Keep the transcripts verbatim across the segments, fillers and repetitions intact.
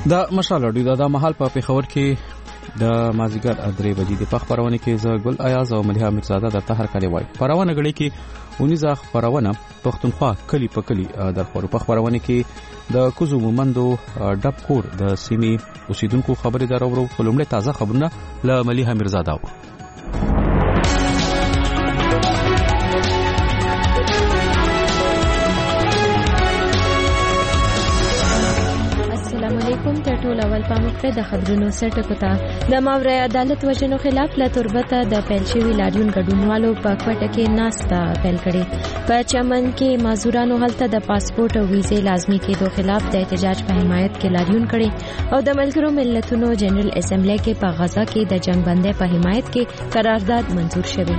د مشال اډیو د محل په پیښور کې د مازیګر درې بجې د خبرونه کې ز ګل ایاز او مليحه مرزاده د طاهر کلی وای خبرونه غړي کې اونیزه خبرونه پښتونخوا کلی په کلی د خبرونه کې د کوزو مومندو ډب کور د سیمې اوسیدونکو خبرې دراورو فلمله تازه خبرونه ل مليحه مرزاده کوم ته ټول اول پامخته د خبرونو سرټکو ته د ماورای عدالت وجنو خلاف له تربته د پیلشوي لاریون ګډونوالو په کوټه کې ناستا پیل کړي په چمن کې مازورانو هلته د پاسپورت او ویزې لازمي کېدو خلاف د احتجاج په حمایت کې لاریون کړي او د ملګرو ملتونو جنرال اسمبلی کې په غزا کې د جنگ بندۍ په حمایت کې قرارداد منظور شوی.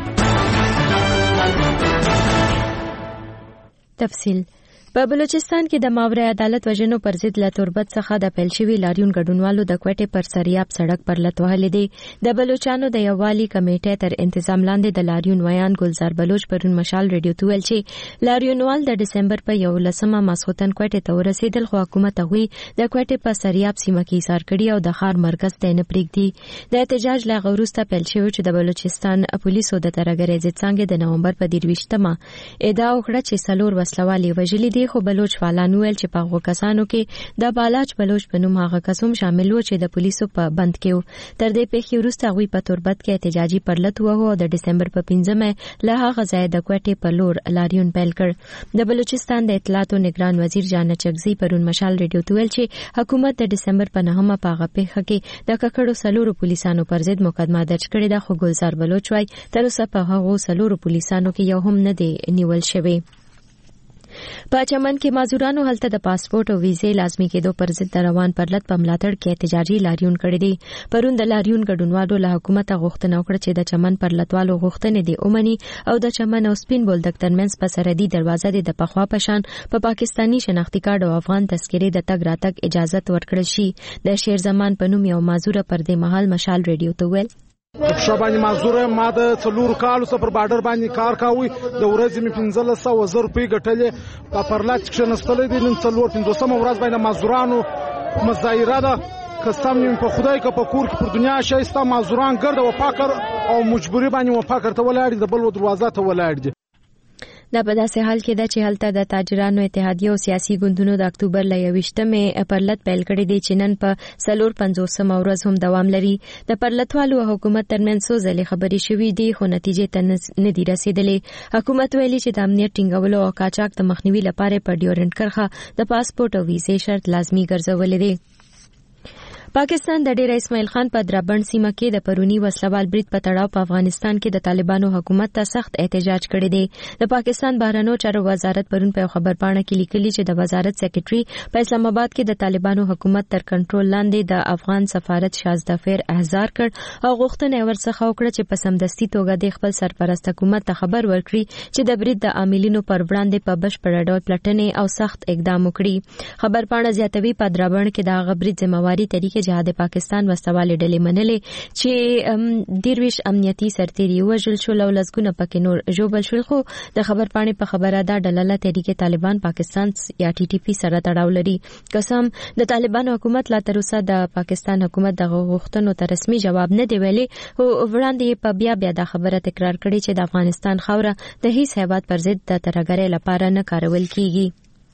تفصیل په بلوچستان کې د ماورای عدالت وجنو پر ضد له تربت څخه د پیلشوي لاریون ګډونوالو د کوټې پر سریاب سړک پر لټوهلې دي د بلوچستانو د یووالي کمیټې تر انتظام لاندې د لاریون ویان ګلزار بلوچ پرون مشال ریډیو ته ویل چې لاریونوال د دسمبر په یولسمه ماسختن کوټې ته ورسېدل خو حکومت هغوی د کوټې په سریاب سیمه کې ایثار کړي او د ښار مرکز ته نه پرېږدي. د احتجاج له وروسته پیل شوی چې د بلوچستان پولیسو د ترهګرۍ ضد څانګې د نومبر په دیرویشتمه ادعا وکړه چې څلور وسلوالې وژلي دي خو بلوچ فعالان ویل چې په هغو کسانو کې د بالاچ بلوچ په نوم هغه کسوم شامل و چې د پولیسو په بند کې و. تر دې پیښې وروسته هغوی په تربت کې احتجاجي پرلط ووهو او د ډسمبر په پنځمه له هغه ځایه د کوټې په لور لاریون پیل کړ. د بلوچستان د اطلاعاتو نگران وزیر جان چکزي پرون مشال ریډیو ته ویل چې حکومت د ډسمبر په نهمه په هغه پیښه کې د ککړو سلورو پولیسانو پر ضد مقدمه درج کړې ده خو ګلزار بلوچ وايي تر اوسه په هغو سلورو پولیسانو کې یو هم نه دی نیول شوی. په چمن کې مازورانو هلته د پاسپورت او ویزې لازمي کېدو پر ضد روان پرلط په ملاتړ کې احتجاجي لاریون کړی دی. پرون د لاریون ګډونوالو له حکومت غوښتنه وکړه چې د چمن پرلطوالو غوښتنې دي اومني او د چمن او سپین بولدک ترمنځ په سرحدي دروازه د پخوا پشان په پا پاکستانی شناختی کارت او افغان تذکرې د تګ راتګ اجازه ورکړل شي. د شیر زمان په نوم یو مازوره پر دې مهال مشال ریډیو ته ویل په باندې مازوره ما د څلور کالو سره پر بارډر باندې کار کاوه د ورځې می پنځه سوه روپۍ ګټلې په پرلط کې نستلې دي نن څلور پنځوسمه ورځ باندې مازورانو مظاهره ده قسم نیم په خدای که په کور کې پر دنیا شایسته مازوران ګرد و پاکر او مجبوری باندې و پاکر ته ولاړ دي د بل دروازه ته ولاړ دي. دا په داسې حال کې ده چې هلته د تاجرانو اتحادیه او سیاسي ګوندونو د اکتوبر له یویشتمې پرلط پیل کړی دی چې نن په څلور پنځوسمه ورځ هم دوام لري. د پرلطوالو او حکومت ترمنځ څو ځلې خبرې شوې دي خو نتیجې ته نه دي رسېدلې. حکومت ویلي چې د امنیت ټینګولو او قاچاق د مخنیوي لپاره په ډیورنټ کرښه د پاسپورت او ویزې شرط لازمي ګرځولې دی. پاکستان د ډیر اسماعیل خان په درابند سیمه کې د پرونی وسلوال برید په تړاو په افغانستان کې د طالبانو حکومت ته سخت احتجاج کړی دی. د پاکستان بهرنیو چارو وزارت پرون په خبرپاڼه کې لیکلي چې د وزارت سیکریټري په اسلام آباد کې د طالبانو حکومت تر کنټرول لاندې د افغان سفارت شازدفیر احضار کړ او غوښتنه ورڅخه وکړه چې په سمدستي توګه د خپل سرپرست حکومت ته خبر ورکړي چې د برید د عاملینو پر وړاندې په بشپړ ډول پلټنې او سخت اقدام وکړي. خبرپاڼه زیاتوي په درابند کې د هغه برید ذمہواری طریقې جهاد پاکستان وسوالې ډلې منلې چې دیرویش امنیتي سرتیري وژل شول او لسګونه پکې نور ژوبل شول خو د خبرپاڼې په خبره ده ډله تحریک طالبان پاکستان یا ټي ټي پی سره تړاو لري. قسم د طالبانو حکومت لا تر اوسه د پاکستان حکومت د غوښتنو ته رسمي جواب نه دی ویلي او وړاندې په بیا بیا د خبره تکرار کړي چې د افغانستان خاوره د هیڅ هیواد پر ضد د ترهګرۍ لپاره نه کارول کیږي.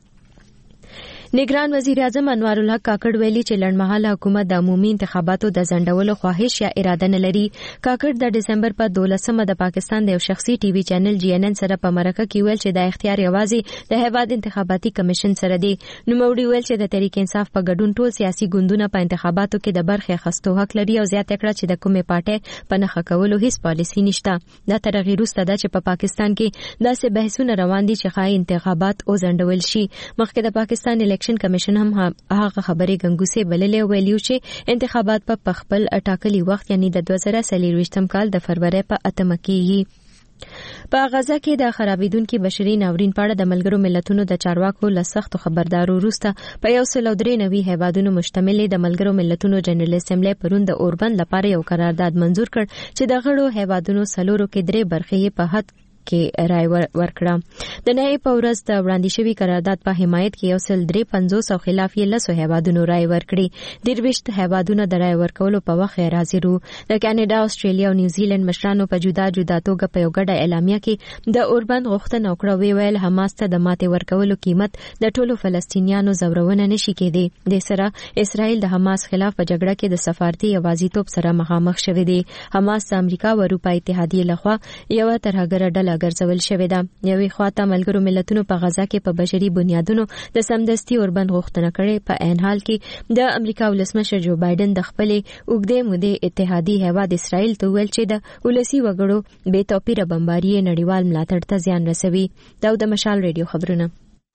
نگران وزیر اعظم انوار الحق کاکړ ویلي چې لړمحاله حکومت د عمومي انتخاباتو د ځنډولو خواهش یا اراده نه لري. کاکړ د دسمبر په دولسمه د پاکستان د یو شخصي ټي وي چینل جی ان ان سره په مرکه کې ویل چې د اختیار یوازې د هیواد انتخاباتي کمیشن سره دی. نوموړي ویل چې د تحریک انصاف په ګډون ټول سیاسي ګوندونه په انتخاباتو کې د برخې اخیستو حق لري او زیاته کړه چې د کومې پارټۍ په نښه کولو هیڅ پالیسي نشته. دا تر هغې وروسته ده چې په پاکستان کې داسې بحثونه روان دي چې ښایي انتخابات وځنډول شي. مخکې د پاکستان الیکشن کمیشن هم هغه خبرې ګنګوسې بللې ویلي چې انتخابات په خپل ټاکلي وخت یعنی د دوه زره څلوېښتم کال د فروری په اتمه کېږي. په غزا کې د خرابېدونکي بشري ناورین په اړه د ملګرو ملتونو د چارواکو له سختو خبردارو وروسته په یو سل او درې نوي هیوادونو مشتمل د ملګرو ملتونو جنرال اسمبلی پرون د اوربند لپاره یو قرارداد منظور کړ چې د غړو هیوادونو څلورو کې درې برخې په حد کې رائے ورکړه. د نهي په ورځ د وړاندې شوي قرارداد په حمایت کې یو سل درې پنځوس او خلاف یې لسو هیوادونو رائے ورکړي. درویشت هیوادونو د رائے ورکولو په وخت حاضر وو. د کاناډا، استرالیا او نیوزیلند مشرانو په جدا جدا توګه په یو ګډه اعلامیه کې د اوربند غوښتنه وکړه. وی ویل حماس ته د ماتې ورکولو قیمت د ټولو فلسطینیانو زورونه نشي کېدی. د سره اسرائیل د حماس خلاف په جګړه کې د سفارتي یوازیتوب سره مخامخ شوی دی. حماس د امریکا او اروپا اتحادیې لخوا یو ترهګره ډله ګرځول شوې ده. یوې خواته ملګرو ملتونو په غزا کې په بشري بنیادونو د سمدستي اوربند غوښتنه کړې. په عین حال کې د امریکا ولسمشر جو بایدن د خپلې اوږدې مودې اتحادي هیواد اسرائیل ته ویل چې د ولسی وګړو بې توپیره بمباري نړیوال ملاتړ ته زیان رسوي. دا د مشال ریډیو خبرونه.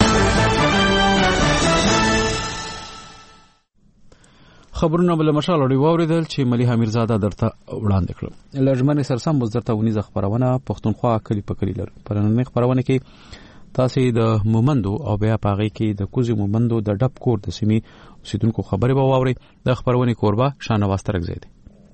خبرونه بل مشال اوري واوریدل چې مليحه میرزاده درته وړاندې کړم. لجمن سرسم بزرته ونیزه خبرونه پښتونخوا کلی په کلی لر پرننه خبرونه کې تاسو د مومندو او بیا پاغي کې د کوزي مومندو د ډب کور د سیمې اوسیدونکو خبره به واوري. د خبرونه کوربه شانواز ترک زید.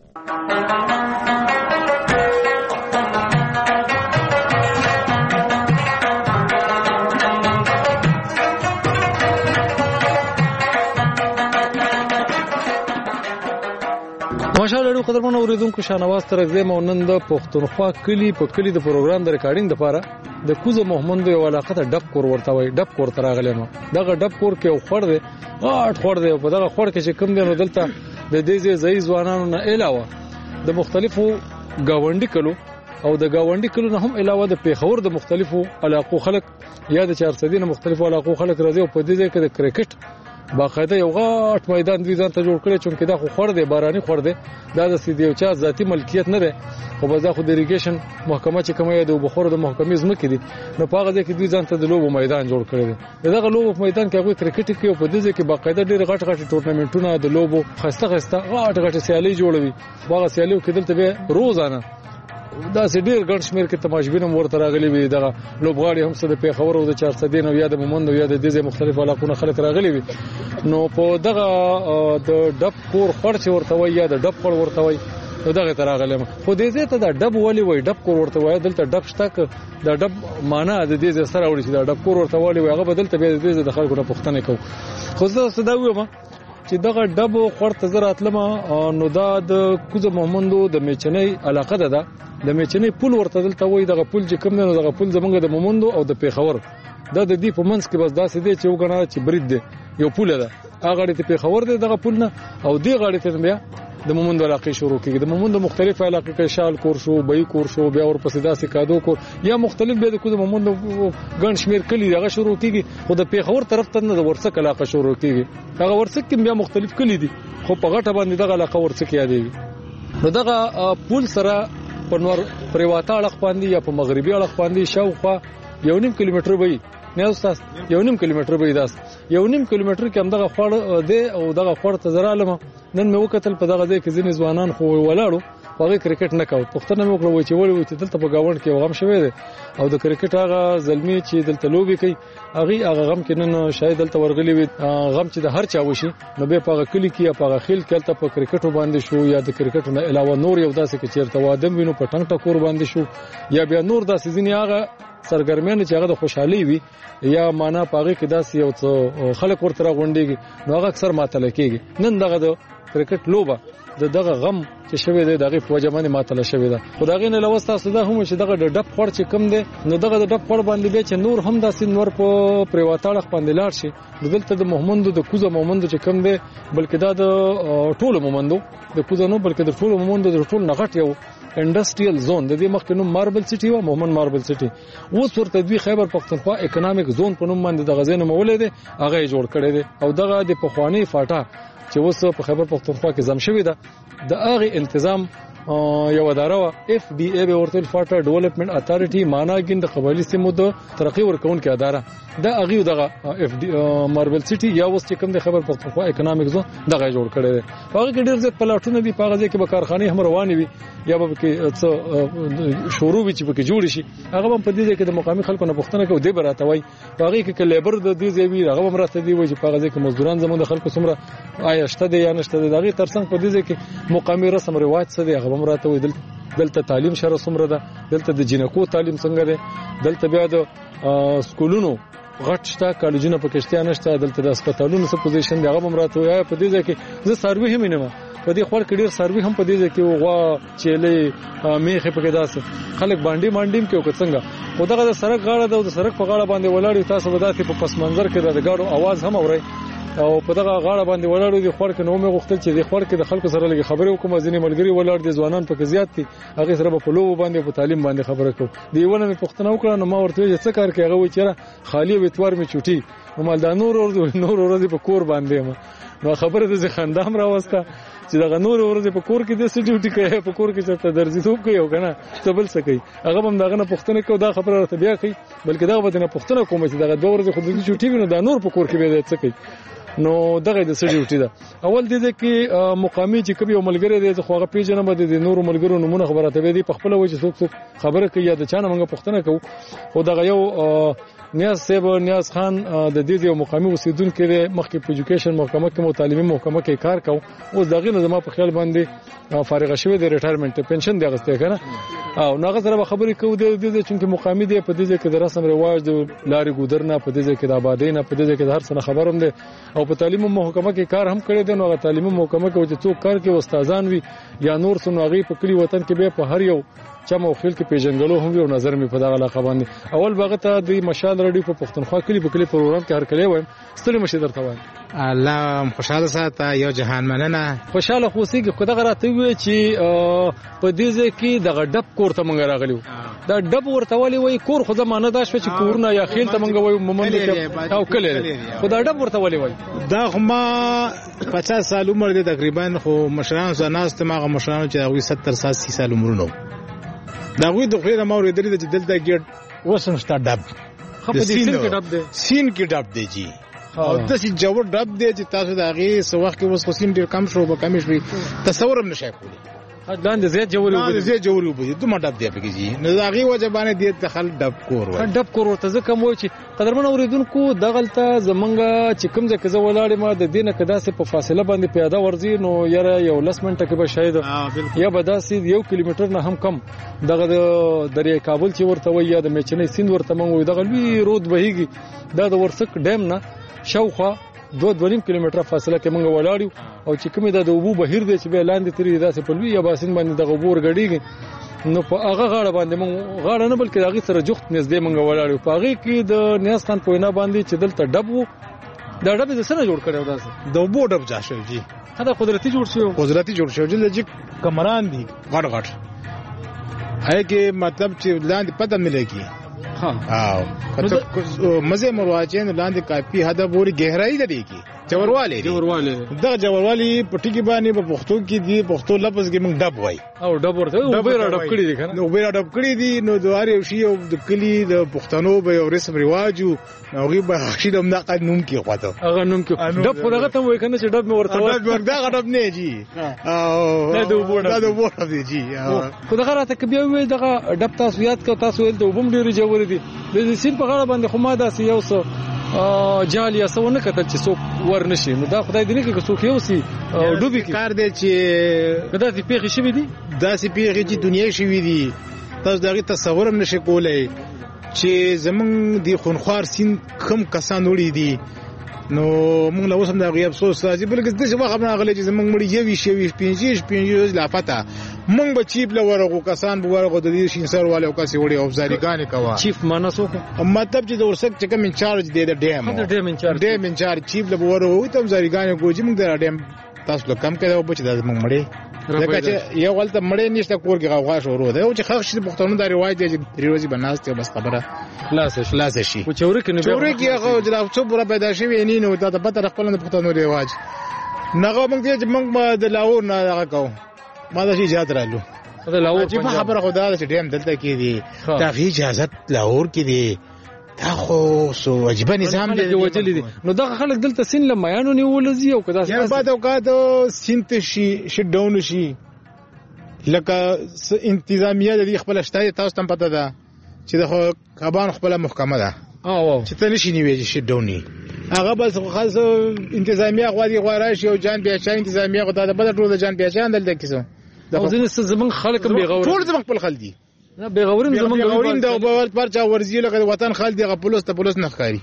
ماشاءالله ډېر قدرمن اوریدونکو شانواز ترک زید مونن د پښتونخوا کلی په کلی د پروګرام د ریکارډینګ لپاره د کوزه محمد یو علاقه ته ډب کور ورته وای. ډب کور تر غلې ما دغه ډب کور کې یو خور دی غاټ خور دی. په دغه خور کې چې کوم دی نو دلته د دې ځای ځوانانو نه علاوه د مختلفو گاونډي کلو او د گاونډي کلو نه هم علاوه د پیښور د مختلفو علاقو خلک یا د چارسدي نه مختلفو علاقو خلک راځي او په دې ځای کې د کرکټ باقاعده یو غاټ میدان دوی ځان ته جوړ کړی چې دا خو خور دی باراني خور دی. دا د سیدی او چا ذاتی ملکیت نه دی خو بس دا خو د اریګیشن محکمه چې کومه د بخور د محکمې زمکې دي نو په هغه ځای کې دوی ځان ته د لوبو میدان جوړ کړی دی. دغه لوبو میدان کې هغه کرکټ کې او په دې ځای کې باقاعده ډېر غټ غټ ټورنمنټونه د لوبو خسته خسته غټ غټ سیالي جوړوي. هغه سیالیو کې دلته به روزانه دا سې ډېر ګڼ شمېر کې تماشبین هم ورته راغلي وي. دغه لوبغاړي هم څه د پیښور او د چارسدین او یا د مومند او یا د دې مختلف علاقو خلک راغلي وي. نو په دغه د ډب کور خور چې ورته وي یا د ډب خور ورته وي نو دغه تر راغلم. خو دې ځای ته د ډب ولي وي ډب کور ورته وي. دلته ډب شته د ډب معنا د دې سره وړي چې د ډب کور ورته وي هغه بدلته به د دې د خلکو نه پوښتنه کوي. خو زه صدا وایم چې دغه ډب خور ته زه راتلم نو دا د کوزه محمدو د میچنۍ علاقه ده. د میچنۍ پول ورته دلته وای. دغه پول چې کوم نه دغه پول زمونږ د مومندو او د پیښور دا د دې په منځ کې بس داسې دی چې وګڼه چې برید دی یو پول ده. هغه غړي ته پیښور دی دغه پول نه او دې غړي ته بیا د مومندو علاقې شروع کیږي. د مومندو مختلف علاقې کې شال کور شو بې کور شو بیا ورپسې داسې کادو کور یا مختلف به د کوزه مومندو ګڼ شمیر کلی هغه شروع کیږي. خو د پیښور طرف ته نه د ورڅک علاقه شروع کیږي. هغه ورڅک کې بیا مختلف کلی دي خو په غټه باندې دغه علاقه ورڅک یادېږي. نو دغه پول سره په نور پریواته اړخ باندې یا په مغربي اړخ باندې شاوخوا یو نیم کیلومتر وي نه استاد یو نیم کیلومتر وي. داس یو نیم کیلومتر کې هم دغه خور دی او دغه خور ته زرالم نن مې وکتل په دغه ځای کې ځینې ځوانان خو ولاړو هغه کرکټ نه کاوه. پښتنه مې وکړه چې ولې چې دلته په گاوند کې غم شوی دی او د کرکټ هغه زلمی چې دلته لوبي کوي هغه هغه غم کې نن شاید دلته ورغلي وي. غم چې د هر چا وشي نو به په کلی کې یا په خیل کې تل په کرکټ باندې شو یا د کرکټ نه علاوه نور یو داسې کې چیرته وادم وینو په ټنګ ټکور باندې شو یا بیا نور داسې ځینې هغه سرګرمیان چې هغه د خوشحالي وي یا معنا پاغه کې داسې یو څه خلک ورته غونډيږي نو هغه اکثر ماتل کېږي. نن دغه د کرکټ لوبه د دغه غم چې شوی دی دغه په وجمانه ماتل شوی ده. خدای نه لوستا سودا هم چې دغه د ډب خور چې کم دی نو دغه د ډب خور باندې به چې نور هم داسې نور په پریواتاړه باندې لاړ شي. دلته د محمدو د کوزه محمدو چې کم دی بلکې دا د ټولو محمدو د کوزه نو بلکې د ټولو محمدو د ټول نغټ یو انډستریال زون د دې مخکې نوم ماربل سټي و محمد ماربل سټي اوس ورته دوی خیبر پختونخوا اکونومیک زون په نوم باندې د غزې نوم ولې دی هغه جوړ کړی دی او دغه د پخوانی فاټا چې اوس په خیبر پختونخوا کې زم شوی ده د هغه تنظیم یو اداره وا اف ډي اي به ورته فاټا ډیولپمنٹ اتارټي ماناګین د قبایلی سیمو د ترقی ورکون کې اداره د هغه دغه اف ډي ماربل سټي یا اوس چې کوم د خیبر پختونخوا اکونومیک زون دغه جوړ کړی دی. هغه کې ډیر زیات پلاټونه دي په هغه کې به کارخانه هم روانې وي یا به کې څه شروع وي چې به کې جوړ شي. هغه هم په دې کې د مقامي خلکو نه پوښتنه کوي د براته وای هغه کې لیبر د دې ځای وی هغه هم راته دی وای چې په هغه کې مزدوران زموږ د خلکو سمره آیا شته دی یا نشته دی. دغه ترڅنګ په دې کې مقامي رسم رواج څه دی هغه هم راته وای دلته تعلیم شره سمره ده دلته د جنکو تعلیم څنګه دی دلته بیا د سکولونو غټ شته کالجونه پکې شته نشته دلته د هسپتالونو څه پوزیشن دی هغه هم راته وایي په دې ځای کې زه سروي هم نه ما په دې خور کې ډیر سروي هم په دې ځای کې غوا چيلې میخه پکې داسې خلک باندې مانډیم کې وکڅنګ خو دغه د سړک غاړه د سړک په غاړه باندې ولاړ تاسو وداتې په پس منظر کې د ګاډو आवाज هم اوري او په دغه غاړه باندې ولاړ دي خور کې نو مې غوښتل چې د خور کې د خلکو سره لګي خبرې وکم ځینې ملګری ولاړ دي ځوانان پکې زیات دي هغه سره په لوب باندې په تعلیم باندې خبره کوم دیونه مې پښتنه وکړه نو ما ورته چې څه کار کوي هغه و چې خالی وتوار مې چوټي نو مال دا نور ور نور ورځې په کور باندې ما نو خبره د خندام راوسته چې دا نور ورځې په کور کې د سې ډیوټي کوي په کور کې چې درځي توپ کوي او کنه تبل سکی هغه هم داغه نه پښتنه کو دا خبره ته بیا کوي بلکې دا به نه پښتنه کوم چې دا دوه ورځې خو د چوټي نو دا نور په کور کې به څه کوي نو دغه د سړي ډیوټي ده اول دې کې مقامي چې کبي ملګری دی خو هغه پیژنه به د نور ملګرو نمونه خبره ته دی په خپل وجه څوک څوک خبره کوي یا د چانه موږ پښتنه کوو او دغه یو نیاز صاحب نیاز خان د دې یو مقامي اوسیدونکو دی مخکې په ایجوکیشن محکمه کې متعلمي محکمه کې کار کوي اوس دغه نه زما په خیال باندې فارغ شوی دی ریټایرمنټ پنشن دی غسته کنه او ناغه سره خبرې کوو د دې چې مقامي دی په دې کې د رسم رواج د لارې ګودرنه په دې کې د آبادی نه په دې کې د هر څه خبروم دی او په تعلیم محکمه کې کار هم کړی دی نو هغه تعلیم محکمه کې چې څوک کار کوي استادان وي یا نور څو ناغي په کلی وطن کې به په هر یو چم او خیل کې پیژنګلو هم یو نظر می په دغه علاقه باندې اول باغ ته د مشال رډیو په پښتونخوا کلی په کلی پروګرام کې هر کلی وایم ستړي مشه درته وایم الله خوشاله ساته یو جهان مننه خوشاله خوسيږي خدای غراته وي چې په دې ځکه کې دغه ډب کور ته مونږ راغلیو دا ډب ورته ولي وای کور خو زمانه دا شو چې کورونه یا خیل ته مونږ وای مومند کې او کله خدای ډب ورته ولي وای دا خو ما پچاس سال عمر دی تقریبا خو مشران زناست ما مشران چې هغه ستر ستاسي سال عمر نو دا غوی د خو ما ورېدل چې دلته ګډ وسم ستا ډب خو په دې سین کې ډب دی سین کې ډب دی جی او د سې جوړ ډب دی چې تاسو دا غي سو وخت کې وس خصین ډیر کم شو به کم شي تصور هم نشي کولی لاندې زیات جوړو لاندې زیات جوړو به دوه ډب دی پکې جی نو دا غي وجه باندې دی دخل ډب کور وای ډب کور ورته ځکه مو چې قدرمن اوریدونکو دغلته زمونږه چې کوم ځکه زه ولاړم ما د دینه کدا سه په فاصله باندې پیاده ورزي نو یاره یو لس منټه کې به شاید یا به داسې یو کیلومتر نه هم کم دغه د دریا کابل چې ورته وای یا د میچنې سیند ورته مونږ دغه لوی رود بهيږي دا د ورسک ډیم نه شاوخوا دوه دوه نیم کیلومتره فاصله کې مونږ ولاړو او چې کومه د اوبو بهیر دی چې به لاندې ترې داسې په لوی یا باسین باندې د غبور غړیږي نو په هغه غاړه باندې مونږ غاړه نه بلکې هغه سره جخت نږدې مونږ ولاړو په هغه کې د نیاز خان پوینا باندې چې دلته ډب وو دا ډب د سره جوړ کړو داسې د اوبو ډب جا شو جی دا قدرتي جوړ شو قدرتي جوړ شو چې کمران دي غټ غټ هغه کې مطلب چې لاندې پته ملګي ها او مزه مرواچین لاندې کافي حدا پوری گہرائی لري کی جوړواله جوړواله دا جوړوالی پټی کې باندې په پښتو کې دی پښتو لفظ کې موږ ډب وای او ډب ورته او بیره ډب کړی دي کنه نو بیره ډب کړی دي نو دوار یو شی او د کلی د پښتنو به یو رسم رواجو نو غي به خشید هم د قانون کې خواته هغه نوم کې ډب خو دغه ته وای کنه چې ډب مې ورته وای ډب ورته ډب نه جی او دا د وبوړه دا د وبوړه دی جی خو دغه راته کې بیا وای دغه ډب تاسو یاد کو تاسو ول ته وبم ډیر جوړ دي د سین په غاړه باندې خو ما داسې یو څه جال یا څونه کتل چې څوک ورنشي نو دا خدای دې نه کې څوک یو سي ډوبي کار دی چې دا دې پیښې شوې دي دا سي پیښې چې دنیا شوې دي تاسو دغه تصور هم نشئ کولای چې زمونږ د خونخوار سین کم کسان وړي دي نو موږ له اوسم دا غي افسوس راځي بلکې د څه وخت نه غلې چې زمونږ مړي یوي شوي پنځه پنځه لا پتا موږ به چیپ له ورغو کسان به ورغو د دې شینسر والے او کسي وړي او ځاریګانې کوا چیف مانسو مطلب چې د ورسک چې کوم انچارج دی د ډیم د ډیم انچارج ډیم انچارج چیپ له ورغو ته ځاریګانې کوجی موږ د ډیم تاسو له کم کړو بچ د موږ مړي ځکه چې یو غلطه مړې نشته کور کې غوغا شروع ده او چې خاص شي پښتون د روایت دی چې ریوزي بناسته بس خبره خلاص شي خلاص شي او چورې کې نه چورې کې هغه جلا څو بره پیدا شي ویني نو دا د پته خپل د پښتون ریواج نغه موږ چې موږ د لاور نه هغه کوو ما د شي اجازه رالو د لاور چې په خبره خدا چې ډیم دلته کې دی دا غي اجازه لاور کې دی دا خو سو واجب نظام دی وجلی دي نو دا خلک دلته سین لمایانو نیول زی او کدا یا بعد اوقات سینت شي شټ ډاون شي لکه انتظامیه د خپل شتای تاسو تم پته ده چې د کبان خپل محکمه ده او چې ته نشي نیوي شټ ډاوني هغه بس خاص انتظامیه غواړي غواړي او جان بیا چا انتظامیه غواړي د بل ټول جان بیا چا دلته کیسه او ځینې زمون خلک هم بغور ټول زمون خپل خل دي نه بغورین زمونږ بغورین د باور پر چا ورزي لکه وطن خال دی غپلوس ته پولیس نه ښکاری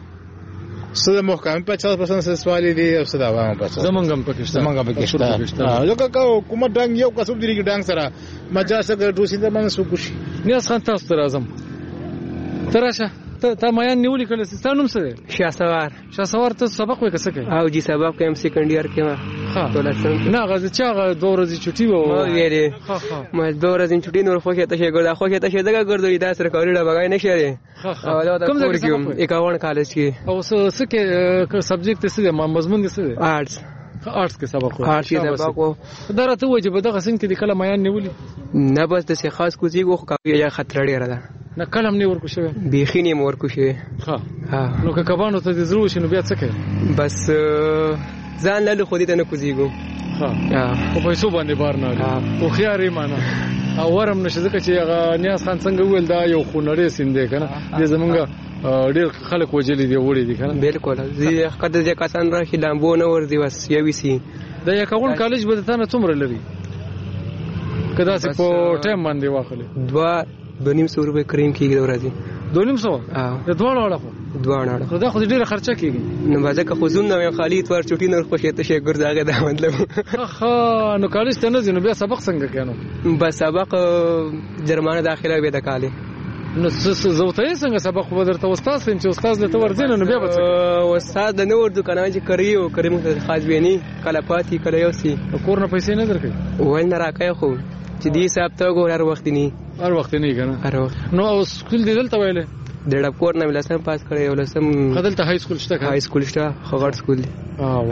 سده محکمه پچاس پرسنټ سوالې دي او سده عوام پچاس زمونږ هم پکې شته زمونږ پکې شته لکه حکومت ډنګ یو کسب دی کې ډنګ سره مجاز سره ټوسینده باندې سو کوشي نیاز خان تاسو ته راځم تراشه ته تا میان نیولې کله ستانوم سره شاسوار شاسوار ته سبق وکړه سکه او جی سبق کوم سیکنډ ایئر کې ما ها نه غزه چا دوه ورځې چھټي وو ما ویلې ها ها ما دوه ورځې چھټي نور خو کې ته شي ګرځا خو کې ته شي دغه ګرځوي دا سرکاري ډا بغای نشي لري کوم ځای کې اکاون کالج کې او څه کې سبجیکټ څه دی مضمون دی څه دی آرټس آرټس کې سبق وو آرټس کې سبق وو درته وایي چې دغه څنګه کې کله میان نیولې نه بس د څه خاص کوزي غو کوي یا خطر ډیر ده نه کلم نه ورکو شوی بیخی نه ورکو شوی ها ها نو که کبانو ته زرو شنو بیا څه کوي بس ځان له خو دې ته نه کوزيګو ها په پیسو باندې بار نه او خياري معنا او ورم نشه ځکه چې هغه نیاز خان څنګه ویل دا یو خونړې سین دی کنه د زمونږ ډېر خلک وجلې دی وړي دي کنه بالکل زه قد دې کسان را کې لامبو نه ور دی وس یوي سي دا یو کون کالج به ته نه څومره لري کدا سي په ټایم باندې واخلې دوا دونیم سو روپے کریم کیږي ورځي دونیم سو ها د دوه وړه خو دوه وړه دا خو ډیره خرچه کیږي نو باځه که خودون نو خالی تور چټي نور خوشې ته شي ګرځاګه دا مطلب ها نو کالج ته نه ځینو بیا سبق څنګه کینو بس سبق جرمانه داخله به د کاله نو زوته څنګه سبق ودرته استاد سم چې استاد لته ورځین نو بیا به استاد نه ورته کنه چې کریو کریم خاص ویني کله پاتې کله یو سي کور نه پیسې نه درکې وای نه راکای خو چې دې حساب ته ګور هر وخت نه هر وخت نه کنه هر وخت نو او سکول دی دلته ویلې د ډب کور نه ولسم پاس کړی ولسم خدلته های سکول شته های سکول شته خغړ سکول دی اه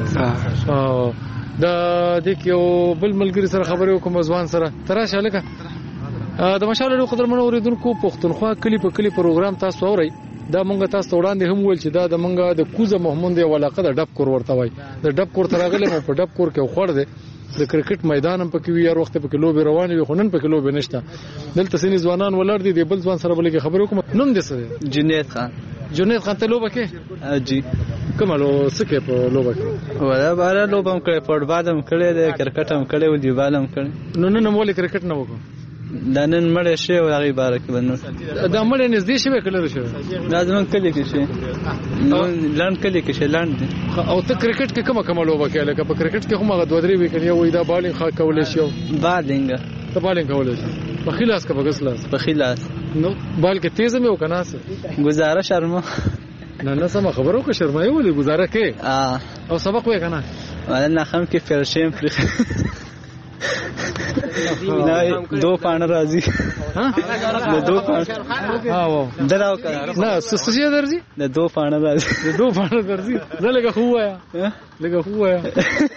واه دا د یو بل ملګری سره خبرې وکم ځوان سره تراشه لکه د مشال له قدرمن اوریدونکو پښتونخوا کلی په کلی پروګرام تاسو اورئ دا مونږ تاسو وړاندې هم ویل چې دا د مونږ د کوزه محمود یو علاقه د ډب کور ورته وای د ډب کور ترغله مو په ډب کور کې خور دی د کرکټ میدان هم پکې وي هر وخت پکې لوبي روانې وي خو نن پکې لوبي نشته دلته سینې ځوانان ولر دي د بل ځوان سره بلکې خبرې کوم نوم دې څه جنید خان جنید خان ته لوبه کې جی کومه سکه په لوبه کې ولا بار لوبه هم کړې فوټبال هم کړې ده کرکټ هم کړې او دیوال هم کړې نو نن مولې کرکټ نه وکړو دا نن مړ شي او هغه بار کې بنو دا مړ نږدې شي کله شي دا زمون کلی کې شي نو لاند کلی کې شي لاند او ته کرکټ کې کومه کومه لوبه کې لکه په کرکټ کې هم هغه دوه درې وی کني وای دا بالینګ خا کولای شي بالینګ ته بالینګ کولای شي په خلاص کا بغسلاس په خلاص نو بال کې تیز مې وکنه سه گزارش شرما نه نه سم خبرو کې شرمایي ولې گزاره کې اه او سبق وې کنه ولا نه خم کې فرشم پر نه دو پانه راځي ها دو پانه ها و دراو کړه نه سسجه درځي د دو پانه راځي د دو پانه درځي نه لګه هوا یا لګه هوا یا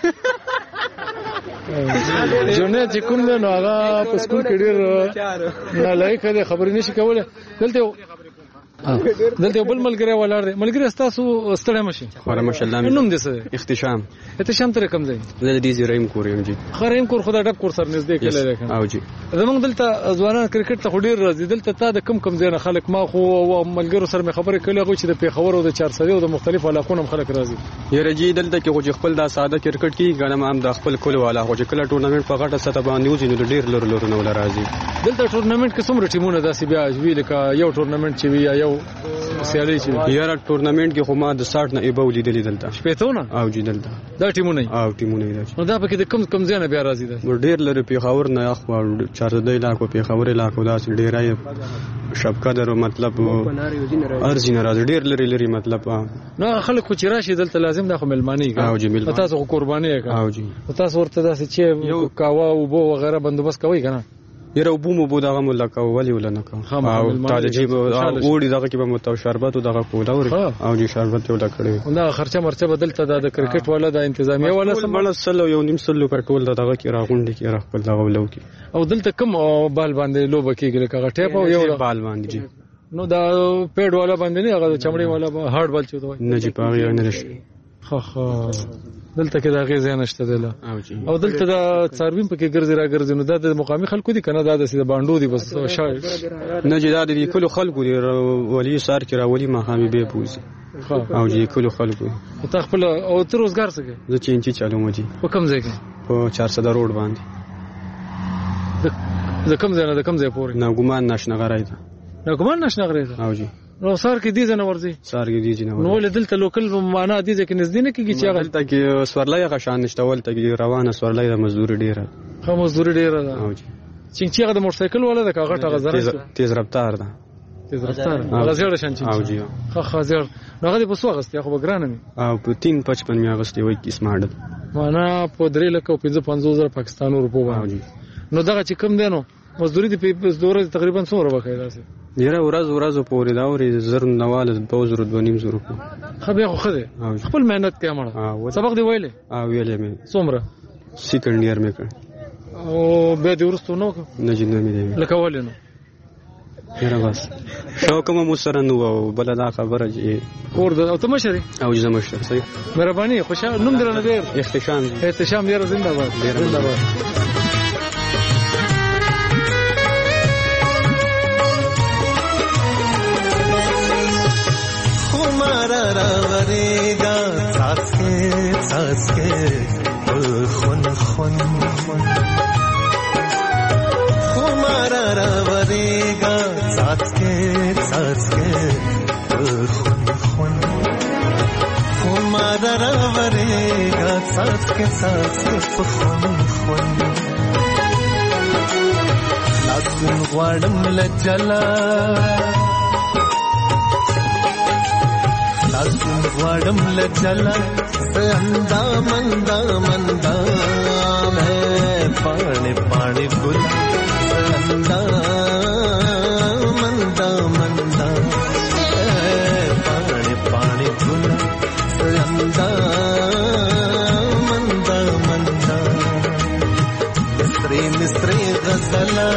جنې چې کوم نه هغه په سکول کې ډېر نه لایق دی خبرې نشي کولای دلته دلته بل ملګری ولر دی ملګری تاسو ستړی مشي خورم ماشاءالله نوم دې څه اختشام اختشام تر کوم ځای زه دې زیرایم کوریم جی خریم کور خدای ډب کور سر نږدې کله راکم او جی زمونږ دلته ځوانان کرکټ ته ډېر راځي دلته تا د کم کم ځای نه خلک ما خو ملګرو سره مې خبرې کړې غو چې د پیښور او د چارسدي او د مختلفو علاقو خلک راځي یره جی دلته کې خو خپل دا ساده کرکټ کې غنم هم د خپل کول والا خو چې کله ټورنمنت په غټه سطح باندې وځي نو ډېر لور لور نه ولا راځي دلته ټورنمنت کې څومره ټیمونه داسې بیا وی لکه یو ټورنمنت چې وی یو سیالي چې یاره ټورنمنت کې خو ما د ساټ نه ایبو لیدلې دلته شپېتونه او جی دلته دا ټیمونه او ټیمونه دي نو دا پکې د کم کم ځای نه بیا راځي دا ډېر لري پیښور نه اخو چارسدي علاقو پیښور علاقو دا ډېرای شبکه درو مطلب ارزي نه راځي ډېر لري لري مطلب نو خلک خو چې راشي دلته لازم دا خو ملمانی او جی ملمانی تاسو قرباني کوي او جی تاسو ورته داسې چې کاوا او بو وغیرہ بندوبست کوي کنه یره وبو مو بو دغه ملکه ولی ولنه او تاجیب اوړي دغه کې به متو شربت او دغه کولا او جی شربت ولا کړی دا خرچه مرچه بدلته د کرکټ ولا د انتظامیه ولا سم سلو یو نیم سلو پټول دغه کې راغونډي کې راخپل دغه ولو کې او دلته کم بال باندې لوب کېږي لکه ټیپ او یو بال باندې جی نو دا پیډ والا باندې نه هغه چمړی والا هارد بال چوتوي نه جی پاغي نه رشي خو خو دلته کې دا غیزه نشته دله او دلته دا څاروین پکې ګرځي را ګرځي نو دا د مقامي خلکو دي کنه دا د سیده باندو دي بس شاید نه جی دا د کلو خلکو دی ولی سار کې راولي مخامي به پوزي او جی کلو خلکو ته خپل او تر روزګار څنګه زه چینچی چالو مجي په کوم ځای کې په چارسده روډ باندې د کوم ځای نه د کوم ځای پورې؟ ناګومان ناشنا غړای ده. ناګومان ناشنا غړای ده. او جی. نو سار کې دي ځنه ورځي. سار کې دي ځنه ورځي. نو ول دلته لوکل معنا دي چې نږدې نه کیږي چې هغه دلته کې سورلای غ شان نشته ولته کې روانه سورلای د مزدور ډیره. خو مزدور ډیره ده. او جی. چې چې هغه د موټر سایکل ولا د کاغه ټغه زره تیز رفتار ده. تیز رفتار. هغه زیړ شان چې. او جی. خو خازر نو هغه په سو غستیا خو بګرانه می. او په تین پچپن می غستې وای کی سمارټ. معنا په درې لکه پنځه پنځوس زره پاکستان روپو باندې. نو دغه چې کم دینو مزدوري د مزدور تقریبا څومره وکړي داسې یره ورځ ورځ پورې دا ورې زر نواله په زر د نیم زر په خو به خو ده خپل مهنت کې امړه سبق دی ویلې ا ویلې مې څومره سیکنډ ایئر مې کړ او به د ورستو نو نه جن مې دی لکه ولینو یره بس شو کوم مو سره نو بل دا خبره چې کور د او ته مشري او جزه مشر صحیح مهرباني خوشاله نوم درنه ډیر احتشام احتشام ډیر زنده باد زنده باد راوریگا ساس کے ساس کے خون خون خون ہمارا راوریگا ساس کے ساس کے خون خون ہمارا راوریگا ساس کے ساس کے خون خون لاسن غواړم لجلا لاسن غواړم لجلا اندا مندا مندا میں پانے پانے ګل اندا مندا مندا پانے پانے ګل اندا مندا مندا مصری مصری غزلا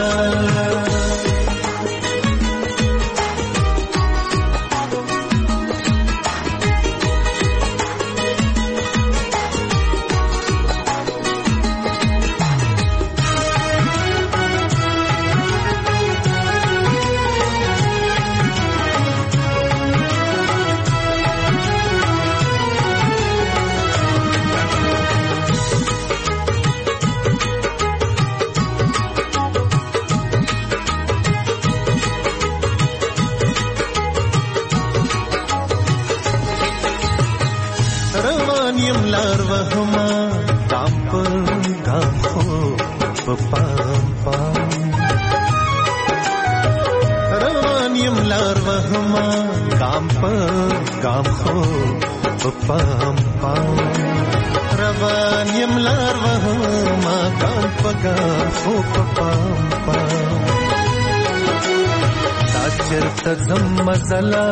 مزلا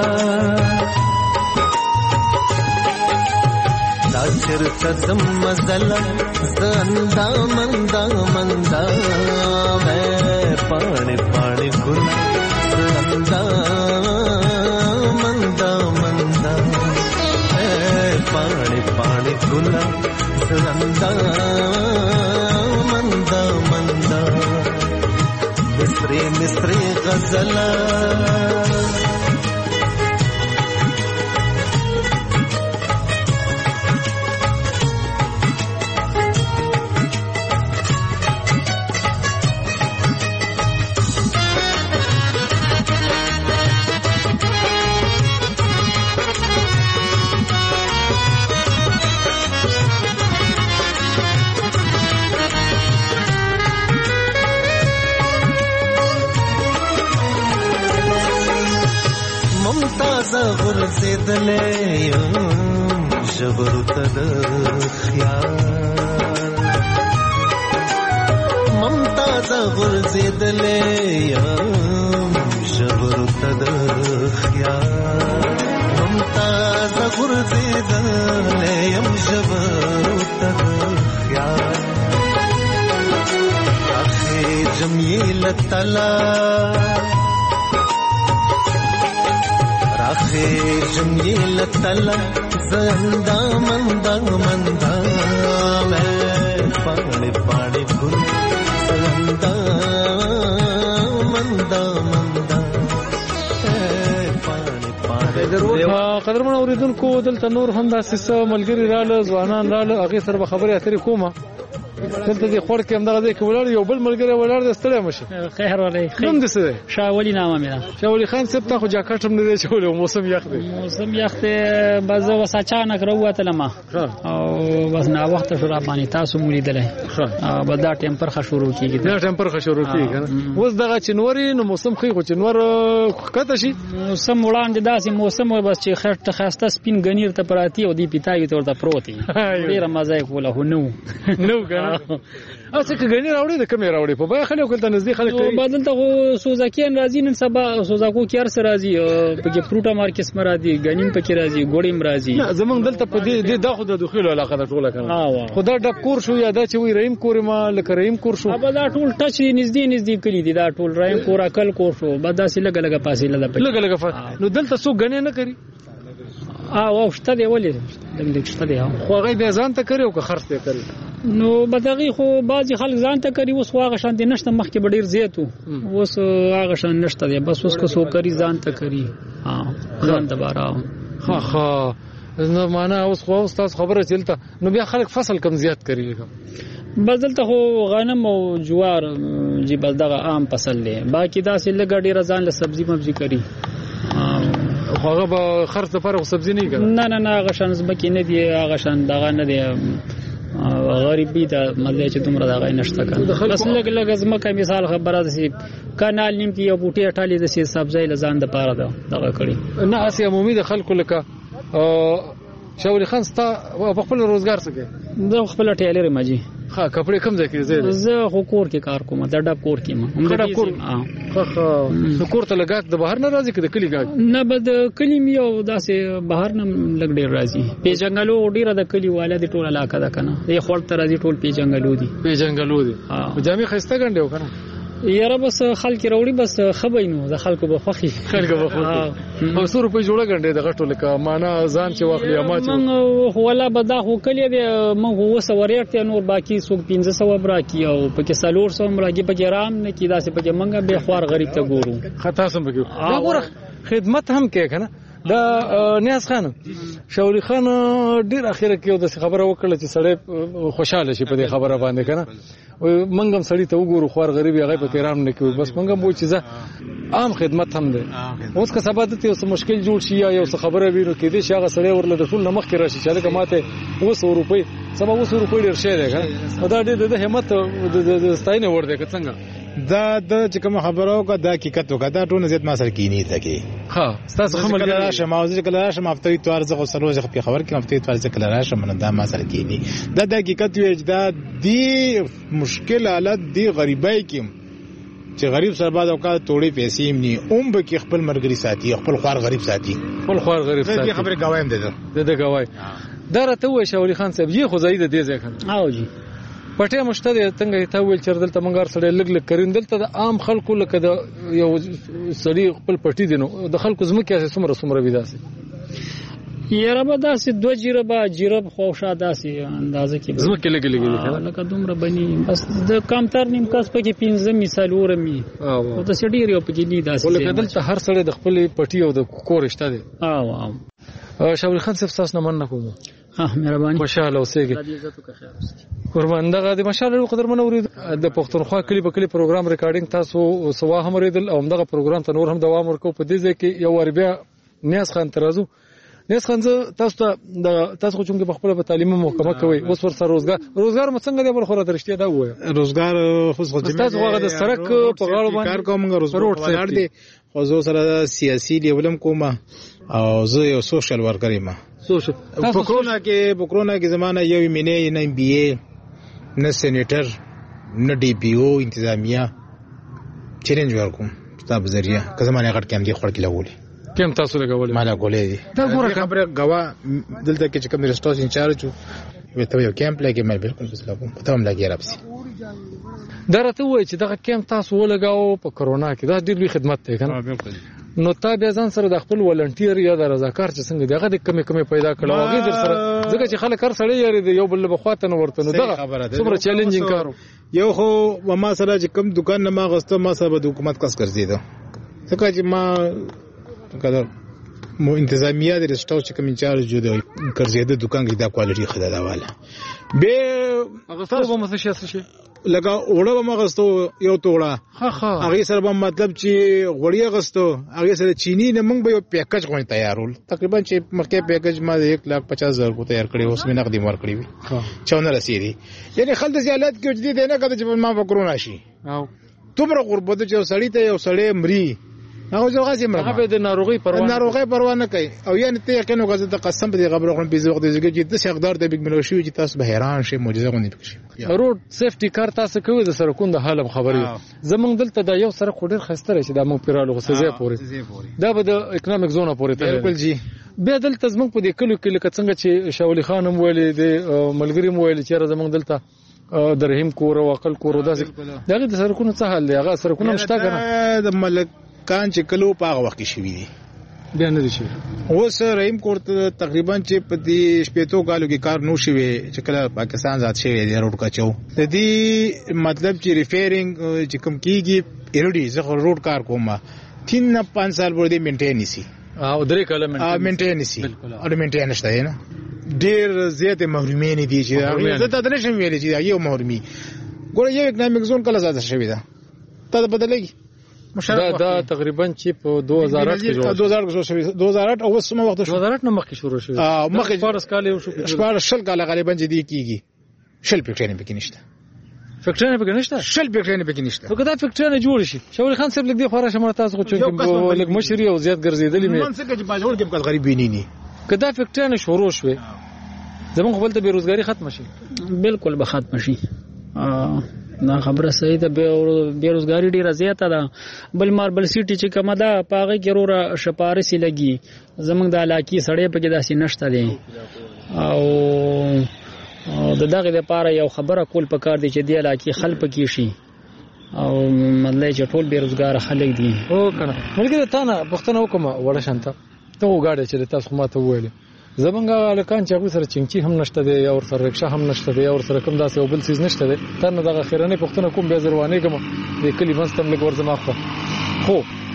لاچر تزم مزلا زندا مندا مندا میں پانے پانے گلا زندا مندا مندا میں پانے پانے گلا زندا مندا مندا مصری مصری غزلا غرزیدلې جبرت د خیال ممتاز غرزیدلې جبرت د خیال ممتاز غرزیدلې جبرت د خیال اخی جمیل تلا راخي جميل تلا زندا مندا مندا میں پانے پانے گل زندا مندا مندا پانے پانے قدرمن اوریدونکو دلته نور هم داسې څه ملګري رااله ځوانان رااله هغې سره به خبرې اترې کومه دلته دې خور کې هم دغه ځای کې ولاړ یو بل ملګری ولاړ دی ستړی مشه خیر ولې نوم دې څه دی شاولي نامه مې ده شاولي خان صاحب تا خو جاکټ هم نه دی چولی موسم یخ دی موسم یخ دی بس زه اوس اچانک راووتلم او بس ناوخته شو را باندې تاسو مو لیدلی بس دا ټمپرخه شروع کېږي دا ټمپرخه شروع کېږي که نه اوس دغه چې نورې نو موسم ښي خو چې نور ښکته شي موسم وړاندې داسې موسم و بس چې خټه ښایسته سپین ګنیر ته پراتي او دې پیتاوي ته ورته پروت وي ډېره مزه یې کوله خو نه و نه و که نه او څه که ګنې راوړې د کمې راوړې په بیه خلک دلته نږدې خلک کوي دلته خو سوزاکیان راځي نن سبا سوزاکو کې هر څه راځي پکې فروټ مارکیټ هم راځي ګنیم پکې راځي ګوړې هم راځي نه زمونږ دلته په دې دا خو د دخیلو علاقه ده ټوله که نه خو دا ډب کور شو یا دا چې وایي رحیم کور ما لکه رحیم کور شو دا ټول ټچ نږدې نږدې کلي دي دا ټول رحیم کور اکل کور شو بس داسې لږه لږه فاصله ده لږه لږه نو دلته څوک ګنې نه کوي او شته دی ولې لږ لږ شته دی خو هغه به ځان ته کوي او که خرڅ ته کوي نو بدغه خو بعضی خلک ځان ته کوي اوس واغه شان دي نشته مخکې ډیر زیات اوس هغه شان نشته دی بس اوس کو سو کوي ځان ته کوي ها ځان ته بارا ها ها نو معنا اوس خو اوس تاسو خبره چلته نو بیا خلک فصل کم زیات کوي بس دلته خو غنم او جوار جی بس دغه عام فصل دی باقي دا سه لګ ډیر ځان له سبزی مبزي کوي هغه به خرڅ لپاره سبزی نه کوي نه نه نه هغه شان زمکې نه دی هغه شان دغه نه دی غریبی دا مزه چې دومره دغه نشته کنه بس لګ لګ زمکه مثال خبره ده چې کانال نیم کې یو بوټي اټالي د سي سبزی لزان د پاره ده دغه کړی نه اسی عمومي د خلکو لکه شاولي خان ستا په خپل روزګار څه کوي د خپل ټیلر ماجي ها کپڑے کم ځای کې زه زه خو کور کې کار کوم دا ډب کور کې ما هم دا کور ها ها نو کور ته لګاک د بهر نه راځي کې د کلی ګاک نه بد کلی می او داسې بهر نه لګ ډیر راځي پیجنګلو ډیره د کلی والا د ټول علاقه ده کنه یې خپل تر راځي ټول پیجنګلو دي پیجنګلو دي ها جامع خسته ګنډیو کنه یاره بس خلک راوړي بس خبرینو د خلکو به خوخي خلکو به خوخي او څو روپۍ جوړه غنډې د غټو لکه معنا ځان چې واخلي اما چې من ولا بدا خو کلی به من هو سوریت نور باقی څوک پنځه سو براکی او پکې سالور سو مرګي پکې رام نه کی داسې پکې منګه به خوار غریب ته ګورو خطا سم پکې دا ګوره خدمت هم کې کنه دا نیاز خان شاولي خان ډیر اخیره کې د خبره وکړه چې سړی خوشاله شي په دې خبره باندې کنه منګم سړی ته وګورو خوار غریب هغه په تیرام نه کوي بس منګم وو چې عام خدمت هم ده اوس که سبا ته یو مشکل جوړ شي یا یو خبره ویرو کې دي چې هغه سړی ورله د ټول نمخ کې راشي چې لکه ماته اوس روپۍ سبا اوس روپۍ ډیر شي ده دا د همت د ستاینه ور ده څنګه دا د چې کوم خبرو کا د حقیقت وکړه دا ټول زیات ما سره کینی ته کې ها تاسو هم کله راشه موضوع کله راشه مفتوی توار زغه سروج په خبر کې مفتوی توار زغه کله راشه من دا ما سره کینی دا د حقیقت وی دا دی مشکل حالت دی غریبای کې چې غریب سره بعد اوقات توړي پیسې مني اوم به کې خپل مرګري ساتي خپل خوار غریب ساتي خپل خوار غریب ساتي دې خبره گوایم ده ده گواي دا راته وای شاولي خان صاحب یې خو زید دې ځای کنه او جی پټه مشته څنګه ته ویل چې دلته منګار سره لګ لګ کریندل ته د عام خلکو لکه د یو سړي خپل پټي دینو د خلکو زمکه سمره سمره ویداسي یره به داسې دوه جیره به جیره خو شا داسې اندازه کې زمکه لګ لګ لکه دومره بني بس د کمتر نیم کس پکې پنځه مثال ورمي او د سړي یو پکې نه داسې ولکه دلته هر سړی د خپل پټي او د کور شته دی او او شاول خان صاحب تاسو نه مننه کوم ها مهرباني خوشاله اوسئ قربان دغه د مشال قدرمن اورید د پښتونخوا کلی په کلی پروګرام ریکارډینګ تاسو سوا هم ریدل او دغه پروګرام ته نور هم دوام ورکو په دې ځای کې یو ور بیا نیاز خان ترازو نیاز خان تاسو ته د تاسو خو چې په خپل په تعلیمي محکمه کوي اوس ور سره روزګار روزګار مڅنګ دی بل خو درشتي دا وای روزګار خو تاسو هغه د سرک په غاړه باندې کار کوم روزګار دی خو زه سره سیاسي لیولم کوم او زه یو سوشل ورکر یم سوشل په کرونا کې په کرونا کې زمانہ یو مینه نه بی اے نه سېنیټر نه ډي پی او انتظامیه چیلنج ورکوم تاسو ذریعہ که زمانه غټ کې هم دي خړ کې لګولې کوم تاسو لګولې مالا کولې دي دا ګوره خبره غوا دلته کې چې کوم ریسټورانټ انچارج وي ته یو کیمپ لګي مې بالکل بس لګوم ته هم لګي راپسي دا راته وای چې دا کیمپ تاسو ولګاو په کرونا کې دا ډېر لوی خدمت دی کنه بالکل نو تا بیا ځان سره د خپل ولنټیر یا د رضاکار چې څنګه دغه د کمی کمی پیدا کړو هغه در سره ځکه چې خلک هر سړی یاري دی یو بل په خواته نه ورته نو دغه څومره چیلنجینګ کار یو خو ما سره چې کوم دکان نه ما غسته ما سره د حکومت کس ګرځیدو ځکه چې ما کله مو انتظامیه د رسټاو چې کوم انچارج جو دی کرزیده دکان کې دا کوالټي خدا دا والا به هغه څه به مڅ شي شي لکه وړه به مغستو یو توړه هغه سره به مطلب چې غوړی غستو هغه سره چینی نه موږ به یو پیکج غوښ تیارول تقریبا چې مخکې پیکج ما یک لاک پچاس هزار کو تیار کړی اوس مې نقدي مار کړی وي چونه رسیدي یعنی خلک زیالات کې وجدي دی نه کده چې ما فکرونه شي او تومره غربت چې سړی ته یو سړی مري هغه ځوغه سي مرغه هغه د ناروغي پروا ناروغي پروا نه کوي او یعنی ته یقین وکړه د قسم په خبره خو په زوغ د زګي چې د حقدار د بګ ملوشي چې تاسو به حیران شئ معجزه غونډه پکې روډ سیفټي کار تاسو کوي د سرکون د حالم خبري زمونږ دلته د یو سره خډر خسته راشي د مو پیرالو غسزه پوري دا به د اکونومیک زون پوري ته بالکل جی بیا دلته زمونږ په دې کلو کې لکه څنګه چې شاولي خان هم ویلي د ملګری مو ویلي چې زمونږ دلته د رحیم کور او عقل کور داسې دغه د سرکونو څه حل دی هغه سرکونه مشته کنه د ملک کان چې کلو په هغه وخت کې شوی دی بیا نه دي شي اوس رحیم کورت تقریبا چې په دې شپېتو کالو کې کار نو شوی چې کله پاکستان ځات شوی دی روډ کاچو د دې مطلب چې ریفیرینګ چې کوم کیږي ایرډي زه روډ کار کوم تین نه پنځه سال ورته مینټین نسی او درې کاله مینټین نسی او مینټین نشته نه ډیر زیات محرومین دي چې هغه زه ته نه شم ویلې چې یو محرومي ګوره یو اکونومیک زون کله زاده شوی دا ته بدلېږي دا دا تقریبا چې په دوه هزار آټ کې جوړ دوه هزار کې شو دوه هزار آټ او سمه وخت شو دوه هزار آټ نه مخکې شروع شو ا مخکې فارس کال یو شو شپږ شل کال غالبا چې دی کیږي شل فکټرین پکې نشته فکټرین پکې نشته شل فکټرین پکې نشته نو کدا فکټرین جوړ شي شاول خان صاحب لګي خورا شمار تاسو خو چې لګ مشري او زیات ګرځیدلی مې من څه کې باجوړ کې په غریب ویني کدا فکټرین شروع شوه زمون خپل ته بیروزګاری ختم شي بالکل به ختم شي دا خبره صحیح ده بیروزګاری ډیره زیاته ده بل ماربل سیټي چې کومه ده پاغه کې وروره شپارسي لګي زمونږ د علاقې سړې پکې داسې نشته دي او د دغه لپاره یو خبره کول پکار دي چې د علاقې خلک کې شي او مطلب چې ټول بیروزګار خلک دي او کنه ملګری ته نه پښتنه وکم وړه شانته ته وګاډه چې تاسو ماته وویل زمونږه الکان چې هغه سره چنچي هم نشته دی او سره رکشا هم نشته دی او سره کوم داسې او بل سیز نشته دی تر نه دغه خیرانه پښتنه کوم به زروانه کوم د کلی منستم لګ ورزما خو خو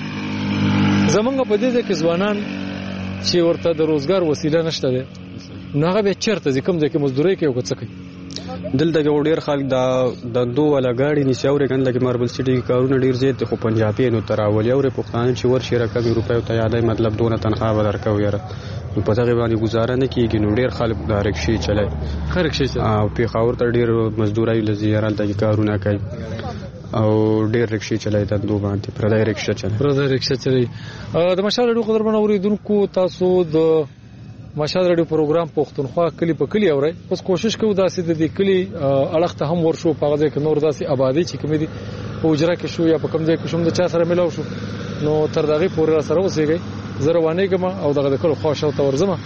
زمونږ په دې کې ځوانان چې ورته د روزګار وسیله نشته دی نو هغه به چیرته ځکم ځکه مزدوري کوي او څه کوي دلته یو ډیر خلک دا د دوه ولا غاړي نشاورې کنه لکه ماربل سټي کارونه ډیر زیات خو پنجابي نو تراولي او پښتانه چې ورشي رقم روپیو ته یادای مطلب دونه تنخواه ورکوي یاره په دغه باندې گزاره نه کیږي نو ډیر خلک د رکشي چلای خرکشي او په خاور ته ډیر مزدورای لزیرال د کارونه کوي او ډیر رکشي چلای ته دوه باندې پر دای رکشا چلای پر دای رکشا چلای د مشال ډو قدر باندې اوریدونکو تاسو د مشال رادیو پروګرام پښتونخوا کلی په کلی اوري پس کوشش کوو داسې د دې کلی اړخ ته هم ورشو په غځه کې نور داسې آبادی چې کوم دي په اجرا کې شو یا په کوم ځای کې شوم د چا سره ملاو شو نو تر دغه پورې سره وسیږي زه روانې کوم او دغه د کلو خوښ او تورزمه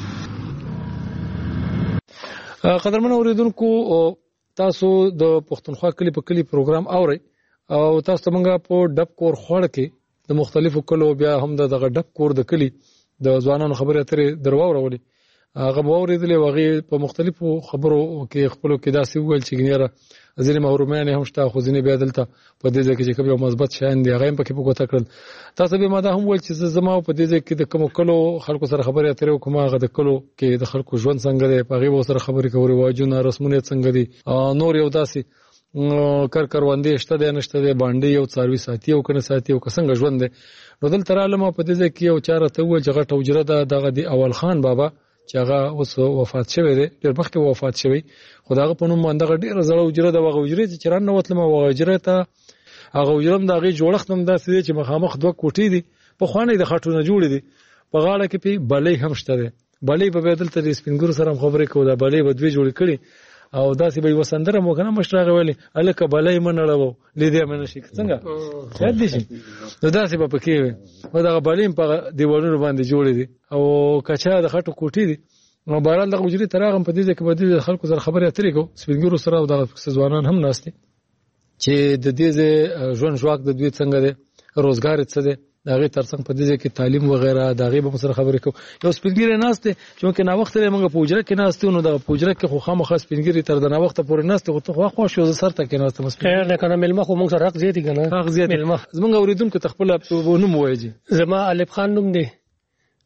قدرمن اوریدونکو تاسو د پښتونخوا کلی په کلی پروګرام اوري او تاسو څنګه په ډب کور خوړ کې د مختلفو کلو بیا هم دغه ډب کور د کلی د ځوانانو خبرې اترې درو اورولې هغه اوریدلې وغه په مختلفو خبرو کې خپلو کې داسې ویل چې ګنيره ځینې محرومان هم شته خو ځینې بیا دلته په دې ځکه چې کوم یو مثبت شان دی هغه هم پکې په کوته کړل تاسو به ما دا هم ویل چې زما په دې ځکه د کوم کلو خلکو سره خبرې اترې کوم هغه د کلو کې د خلکو ژوند څنګه دی په هغه سره خبرې کوي واجونه رسمونه څنګه دي نور یو داسې کار کاروندې شته دی نشته دی باندې یو څاروي ساتي او کنه ساتي او څنګه ژوند دی نو دلته رالم په دې ځکه یو چاره ته و چې غټ اوجره ده دغه دی اول خان بابا چې هغه اوس وفات شوی دی ډېر مخکې وفات شوی خدای په نوم باندې ډېر زړه اوجره ده وغه اوجره چې چرانه وتلم وغه اوجره ته هغه اوجرم دغه جوړښت هم داسې دی چې مخامخ دوه کوټې دي په خوانې د خټونه جوړې دي په غاړه کې په بلې هم شته ده بلې په بدل ته د سپینګورو سره خبرې کوو دا بلې به دوی جوړ کړي او داسې به وسندره مو کنه مشرغه ویلي الکه بلې منړو لیدې منه شي څنګه یاد دي شي نو داسې به پکې وي او دا بلې په دیوالونو باندې جوړې دي او کچا د خټو کوټې دي نو بهرال د وجري تراغم په دې ځکه په دې خلکو سره خبرې اترې کو سپینګورو سره او د ځوانان هم ناشتي چې د دې ژوند ژواک د دوی څنګه دي روزګار څه دي دغه ترڅنګ په دې کې تعلیم وغیرہ دغه به سره خبرې کو یو سپینګری ناشته چې نو وخت لري موږ پوجره کې ناشته نو د پوجره کې خو خامخ سپینګری تر د نو وخت پورې ناشته خو خو شو سره ته کې ناشته مسپینګری نه کنه ملما خو موږ سره حق زیاتی کنه حق زیاتی ملما زمونږ اوریدونکو تخپل نوم وایي زما الف خان نوم دی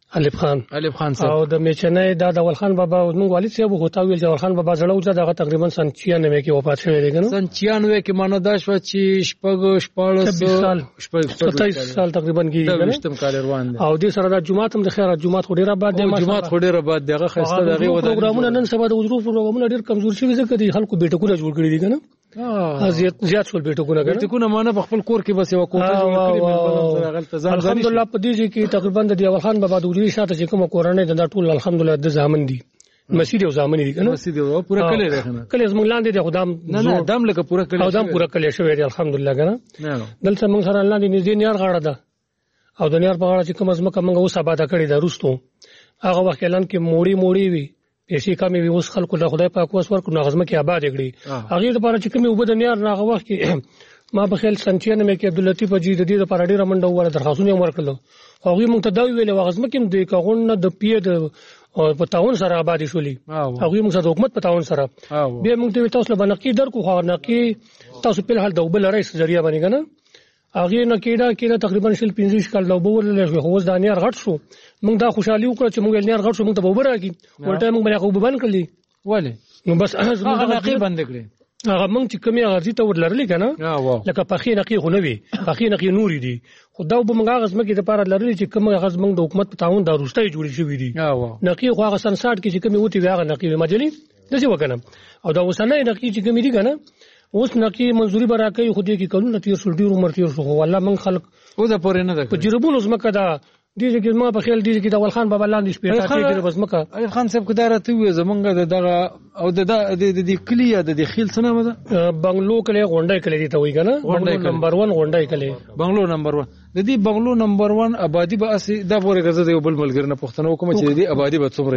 الف خان الف خان صاحب او د میچنې دا د اول خان بابا موږ والد صاحب هوتا ویل چې اول خان بابا زړه وځه دغه تقریبا سن چھیانوے کې وفات شوی دی کنه سن چھیانوے کې مانه دا شو چې شپږ شپږ سال ستایس سال تقریبا کې کنه وشتم کال روان دي او د سره د جمعه هم د خیره جمعه خو ډیره بعد دی جمعه خو ډیره بعد دغه خسته دغه ودانۍ پروګرامونه نن سبا د وزرو پروګرامونه ډیر کمزور شوي ځکه د خلکو بیٹکونه جوړ کړی دي کنه اه زیات زیات ټول بیٹکونه کنه بیٹکونه مانه په خپل کور کې بس یو کوټه جوړ کړی الحمدلله په دې کې تقریبا د اول خان بابا د وجودي شاته چې کوم کورنۍ د ټول الحمدلله د ځامن دي مسجد او ځامن دي کنه مسجد او پورا کلی دی کنه کلی زموږ لاندې د خدام نه نه دم لکه پورا کلی او دم پورا کلی شوی دی الحمدلله کنه دلته موږ سره لاندې نږدې نیار غاړه ده او د نیار په غاړه چې کوم ازمکه موږ اوس آباد کړی دا روستو هغه وخت اعلان کې موړي موړي وي پیسې کمې وي اوس خلکو له خدای پاک اوس ورکو نغزمه کې آباد کړي هغه لپاره چې کومې وبد نیار نه هغه وخت کې ما په خیال سنچینه مې کې عبداللطیف اجي د دې لپاره ډیره منډه وره درخواستونه ورکړل هغه موږ ته دا ویل وغزمه کې د کاغون د پیډ په تاون سره آباد شولې هغه موږ د حکومت په تاون سره بیا موږ ته تاسو له بنقي درکو خو نقي تاسو په حال د وبل رئیس ذریعہ باندې کنه هغه نه کېدا کېدا تقریبا شل پنځه کال نو بوول له خو د انیار غټ شو موږ دا خوشحالي وکړه چې موږ انیار غټ شو موږ ته وبره کی ولټه موږ باندې خو بند کړلی وله نو بس هغه نقي بند کړی هغه موږ چې کمی غرضی ته ورلرلی کنه لکه پخې نقي خو نه وي پخې نقي نوري دي خدا وب موږ هغه زمکه د پاره لرلی چې کوم هغه موږ د حکومت په تعاون د روستۍ جوړې شوې دي نقي خو هغه سن ساټ کې چې کمی وتی هغه نقي مجلي دسی وکنه او دا وسنه نقي چې کمی دي کنه اوس نقي منزوري برا کوي خو دې کې کلونه تیر شو ډیر عمر تیر شو والله من خلق او دا پورې نه ده په جربونو زمکه دا دې کې ما په خیال دې کې د اول خان بابا لاندې شپې ته کې د زمکه ایوب خان صاحب کدارته وي زمونږ دغه او د د د کلیه د خیل څنګه مده بنگلو کله غونډه کله دي ته وي کنه غونډه نمبر واحد غونډه کله بنگلو نمبر واحد د دې بنگلو نمبر واحد آبادی به اسی دا پورې غزه دی بل ملګری نه پښتنو کوم چې دې آبادی به څومره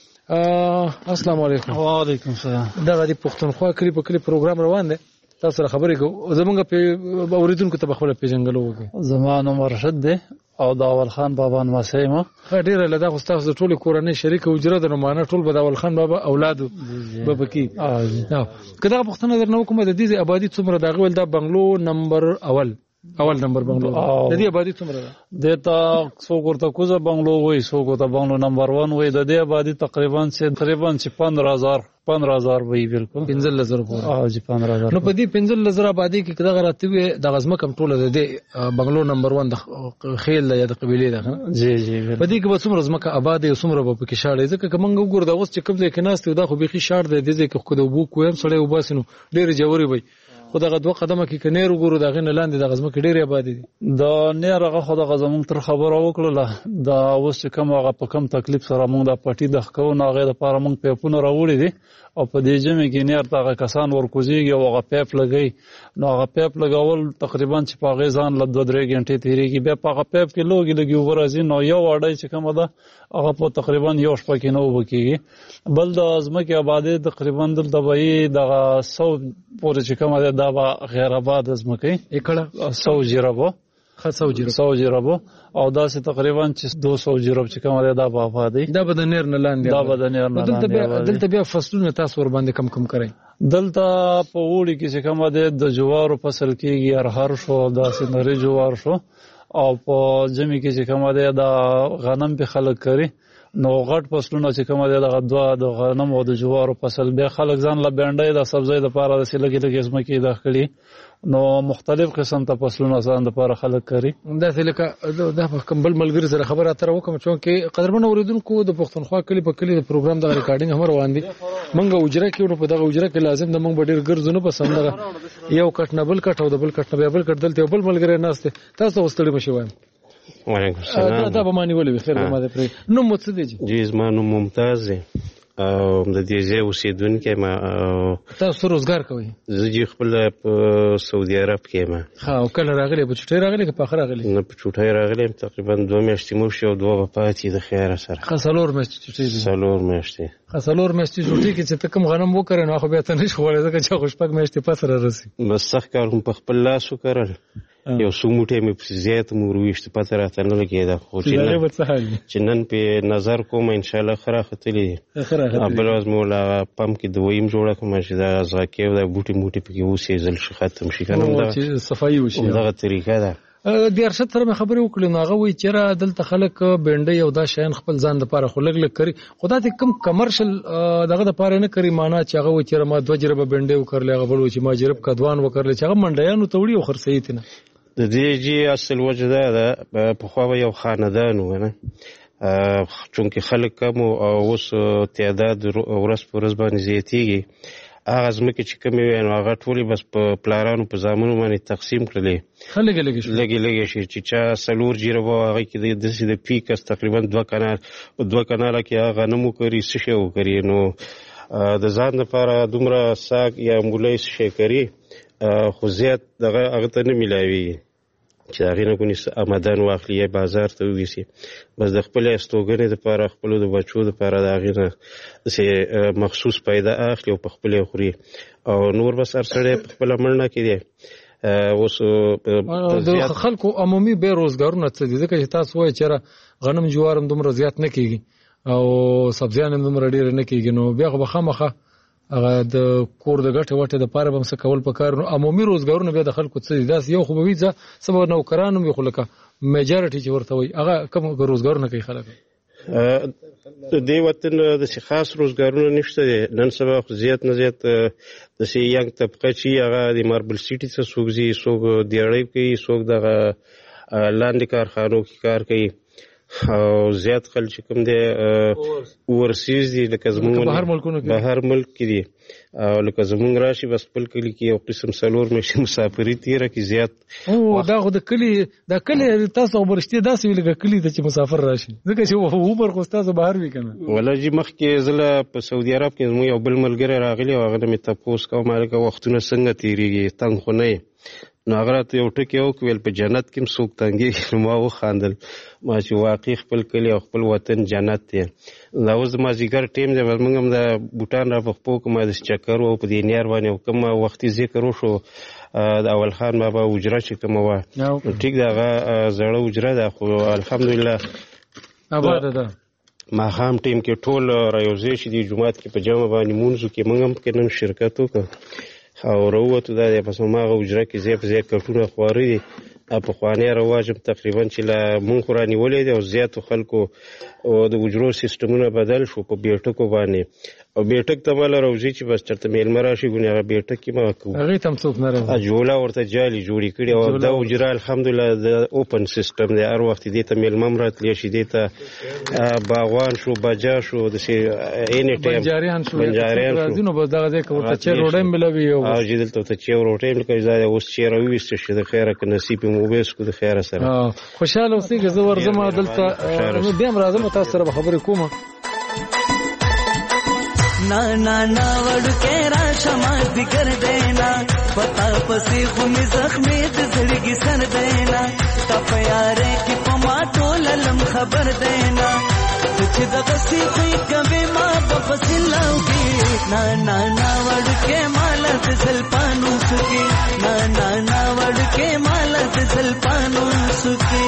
السلام علیکم وعلیکم السلام دا د پښتونخوا کلی په کلی پروګرام روان دی تاسو سره خبرې کوو زمونږ په اوریدونکو ته خپل پیژنګلو وکړي زمانو مرشد دی او د اول خان بابا نواسیمه ډیره لدا خو تاسو ټول کورنۍ شریک اجره د نمانه ټول به د اول خان بابا اولادو به پکې اه کدا پښتنه درنو کومه د دې آبادی څومره دا غول د بنگلو نمبر اول اول نمبر بنگلو د دې آبادی څومره ده د تا څو ورته کوزه بنگلو وای څو ورته بنگلو نمبر واحد وای د دې آبادی تقریبا چې تقریبا چې پندرہ ہزار پندرہ ہزار وای بالکل پنځل هزار اه جی پندرہ ہزار نو په دې پنځل هزار آبادی کې کدا غراته وي د غزمه کم ټوله د بنگلو نمبر واحد د خیل یا د قبيله ده جی جی په دې کې به څومره زمکه آباد او څومره به پکې شاړې ځکه کومنګ وګور دا اوس چې کوم ځای کې ناست دا خو بيخي شاړ دی د دې کې خو د وبو کوم سړی وباسنو ډېر جوړي وي خو دغه دوه قدمه کې کنير وګورو دغه نه لاندې د غزمه کې ډېر آباد دي د نیرغه خو د غزمون تر خبره وکړه دا اوس کوم هغه په کم تکلیف سره موږ د پټي د خکو نه غي د پاره موږ پیپونه راوړي دي او په دې جمع کې نیر تاغه کسان ورکوزيږي او هغه پیپ لګي نو هغه پیپ لګاول تقریبا چې په غیزان ل دوه درې غنټې تیریږي بیا په هغه پیپ کې لوګي لګي ورازي نو یو وړای چې کومه ده هغه په تقریبا یو شپه کې نو وکيږي بل د ازمکه آبادی تقریبا د دبي دغه سو پورې چې کومه ده دا غیر آباد ازمکه اکړه سو جربو خاصو جرب سو جربو او دا سه تقریبا چې دو سو جرب چې کومه ده دا په آبادی دا به د نیر نه لاندې دا به د نیر نه لاندې دلته بیا فصلونه تاسو ور باندې کم کم کړئ دلته په وړي کې چې کومه ده د جوارو فصل کېږي هر شو دا سه نری جوار شو او په جمی کې چې کومه ده دا غنم به خلک کوي نو غټ فصلونه چې کومه ده د دوا د غنم او د جوارو فصل به خلک ځان ل بنډای د سبزی د پاره د سلګي د قسمه کې داخلي نو مختلف قسم ته فصلونه ځان د پاره خلک کوي دا لکه د کمبل ملګری سره خبره اتر وکم چې قدرمن اوریدونکو د پښتونخوا کلی په کلی د پروګرام د ریکارډینګ هم روان دي منګه اجره کې په دغه اجره کې لازم د منګ ډیر ګرځونه پسند ده یو کټ نه بل کټ او د بل کټ نه بل کټ دلته بل ملګری ناشته تاسو وستړي بشي وایم وعلیکم السلام دا به معنی ولې خیر به ما ده پرې نو مو څه دی جی زما نوم ممتاز دی او د دې ځای اوسیدونکی ما تاسو روزګار کوئ زه جی خپل په سعودي عرب کې ما ها او کله راغلی په چټي راغلی که په اخر راغلی نه په چټي راغلی تقریبا دوه میاشتې مو شو دوه په پاتې د خیر سره خسلور میاشتې چټي دي سلور میاشتې خسلور میاشتې چټي کې چې تکم غنم وکړ نو خو بیا ته نشو ولې ځکه چې خوشپک میاشتې پس را رسي بس سخت کار هم په خپل لاس وکړل یو څو موټې مې په زیات مو ورويشت پته راته نه لګېده خو چې نن په نظر کوم ان شاء الله خره ختلې بل ورځ مو لا پم کې دویم جوړه کوم چې دا زاکې او د بوټي موټي پکې اوسې زل شي ختم شي کنه دا صفایي وشي دغه طریقه ده د ارشد سره مې خبرې وکړې نو هغه وایي چېرې دلته خلک بینډۍ او دا شیان خپل ځان دپاره خو لږ لږ کوي خو دا ته کوم کمرشل دغه دپاره نه کوي معنا چې هغه وایي چېرې ما دوه جربه بینډۍ وکړلې هغه بل وایي چې ما جرب کدوان وکړلې چې هغه منډیانو ته وړي او خرڅوي ترې نه د دې جي اصل وجه دا ده پخوا به یو خاندان و نه چونکې خلک کم او اوس تعداد ورځ په ورځ باندې زیاتېږي هغه ځمکې چې کمې وي نو هغه ټولې بس په پلارانو په زامنو باندې تقسیم کړلې ښه لږې لږې شي لږې لږې شي چې چا څلور جیره به هغه کې داسې د پیکس تقریبا دوه کنال په دوه کناله کې هغه غنم وکري څه شی وکري نو د ځان دپاره دومره ساګ یا مولی څه شی کري خو زیات دغه هغه ته نه میلاویږي چې د هغې نه کونې آمدن واخلي یا بازار ته وویسي بس د خپلې استوګنې دپاره خپلو د بچو دپاره د هغې نه داسې مخصوص پیدا اخلي او په خپلې خوري او نور بس هر سړی په خپله مړنه کې دی اوس د خلکو عمومي بې روزګارونه څه دي ځکه چې تاسو وایئ چېرې غنم جوار هم دومره زیات نه کېږي او سبزیان هم دومره ډېرې نه کېږي نو بیا خو به خامخه هغه د کور د ګټې وټې دپاره به هم څه کول پکار نو عمومي روزګارونه بیا د خلکو څه دي داسې یو خو به وي ځه څه به نوکران هم وي خو لکه میجارټي چې ورته وایي هغه کوم روزګارونه کوي خلک د دې وطن داسې خاص روزګارونه نشته دی نن سبا خو زیات نه زیات داسې ینګ طبقه چې هغه د ماربل سیټي څخه څوک ځي څوک دیاړۍ کوي څوک دغه لاندې کارخانو کې کار کوي او زیات خلک چې کوم دی اورسیز دي لکه زمونږ بهر ملک کې دي او لکه زمونږ راشي بس خپل کلي کې یو قسم څلور میاشتې مسافري تېره کړي زیات او دا خو د کلي دا کلي تاسو خو رښتیا داسې وي لکه کلي ته چې مسافر راشي ځکه چې عمر خو ستاسو بهر وي که نه والله جي مخکې زه په سعودي عرب کې زموږ یو بل ملګری راغلی او هغه نه مې تپوس کوم هلکه وختونه څنګه تېرېږي تنګ خو نه یې نو هغه راته یو ټکي وکړل په جنت کې هم څوک تنګېږي نو ما وخاندل ما چې واقعي خپل کلي او خپل وطن جنت دی دا اوس د مازدیګر ټیم دی موږ هم د بوټان را په خپو کوم داسې چکر و په دې نیار باندې او کوم وختي ذکر وشو د اول خان بابا حجره چې کومه وه ټیک د هغه زړه حجره ده خو الحمدلله اباده ده ماښام ټیم کې ټول رایوځای شي دي جومات کې په جمع باندې مونځو کې موږ هم پکې نن شرکت وکړو او راووتو دا دی پس هماغه حجره کې ځای په ځای کټونه خواره دي پخوانی رواج هم تقریبا چې له مونږ خو رانیولی دی او زیاتو خلکو د حجرو سیسټمونه بدل شو په بیټکو باندې او بیټک ته ماله راوځي چې بس چېرته میلمه راشي ګونې هغه بیټک کې مه کوو هغې ته هم څوک نه راځي جوله ورته جالي جوړې کړي او دا حجره الحمدلله د اوپن سیسټم دی هر وخت دې ته میلمه هم راتلی شي دې ته باغوان شو بجا شو داسې ایني ټایم بنجاریان شو راځي نو بس دغه ځای که ورته چای روډۍ هم ملوي او چې دلته ورته چای روټۍ هم لکه دا اوس چای راوویسته شي د خیره که نصیب یې مو وبیس کړو د خیره سره خوشحاله اوسئ که زه ورځم دلته بیا هم راځم تاسو سره به خبرې کوم ना ना ना वड़के राशमा जिगर देना पता पसी खुमी जख्मी जिड़गी सर देना तप यारे की पमा टोलम खबर देना कुछ दगसी कोई कभी माँ बपसिलाऊगी ना ना ना वड़के माला जल पानू सुखी ना ना ना वड़के माला जल पानू सुखी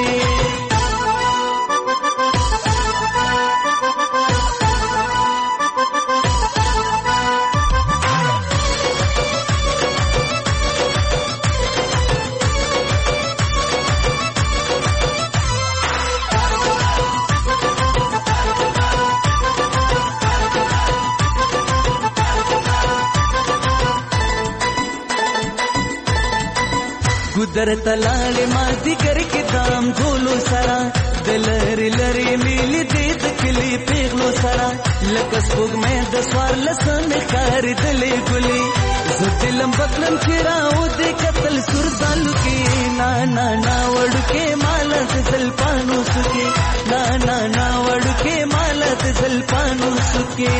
गुदर तलाल माती करके दाम झोलो सरा दलरी लरी मिली दीद किली पेगलो सरा लकस बुग में दसवार लसन कार दले गुली जुतिलम बकलम चिराओ दे कतल सुरदालु की ना ना ना वड़के माला जल पानो सुके ना ना ना वड़के माला जल पानो सुके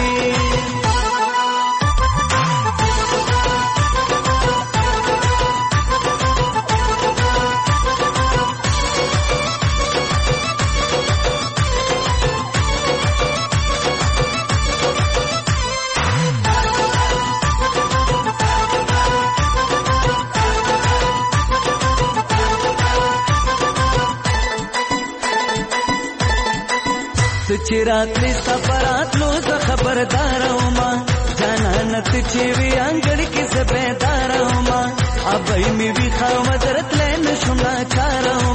चिरात सफरात लो खबरदार माँ जाना नत चेवी अंगड़ के सबेदार माँ अब में भी खा मदरत लेन सुना चार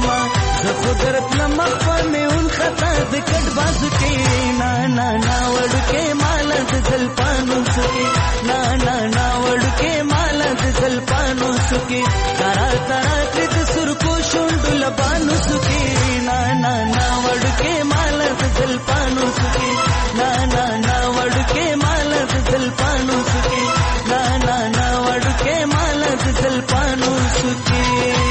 قدرت نہ مخفا میں ان خطا د کټ بازو کې نا نا نا وړ کې مال د زلفانو سکے نا نا نا وړ کې مال د زلفانو سکے ترا ترا د سر کو شوند لبانو سکے نا نا نا وړ کې مال د زلفانو سکے نا نا نا وړ کې مال د زلفانو سکے نا نا نا وړ کې مال د زلفانو سکے.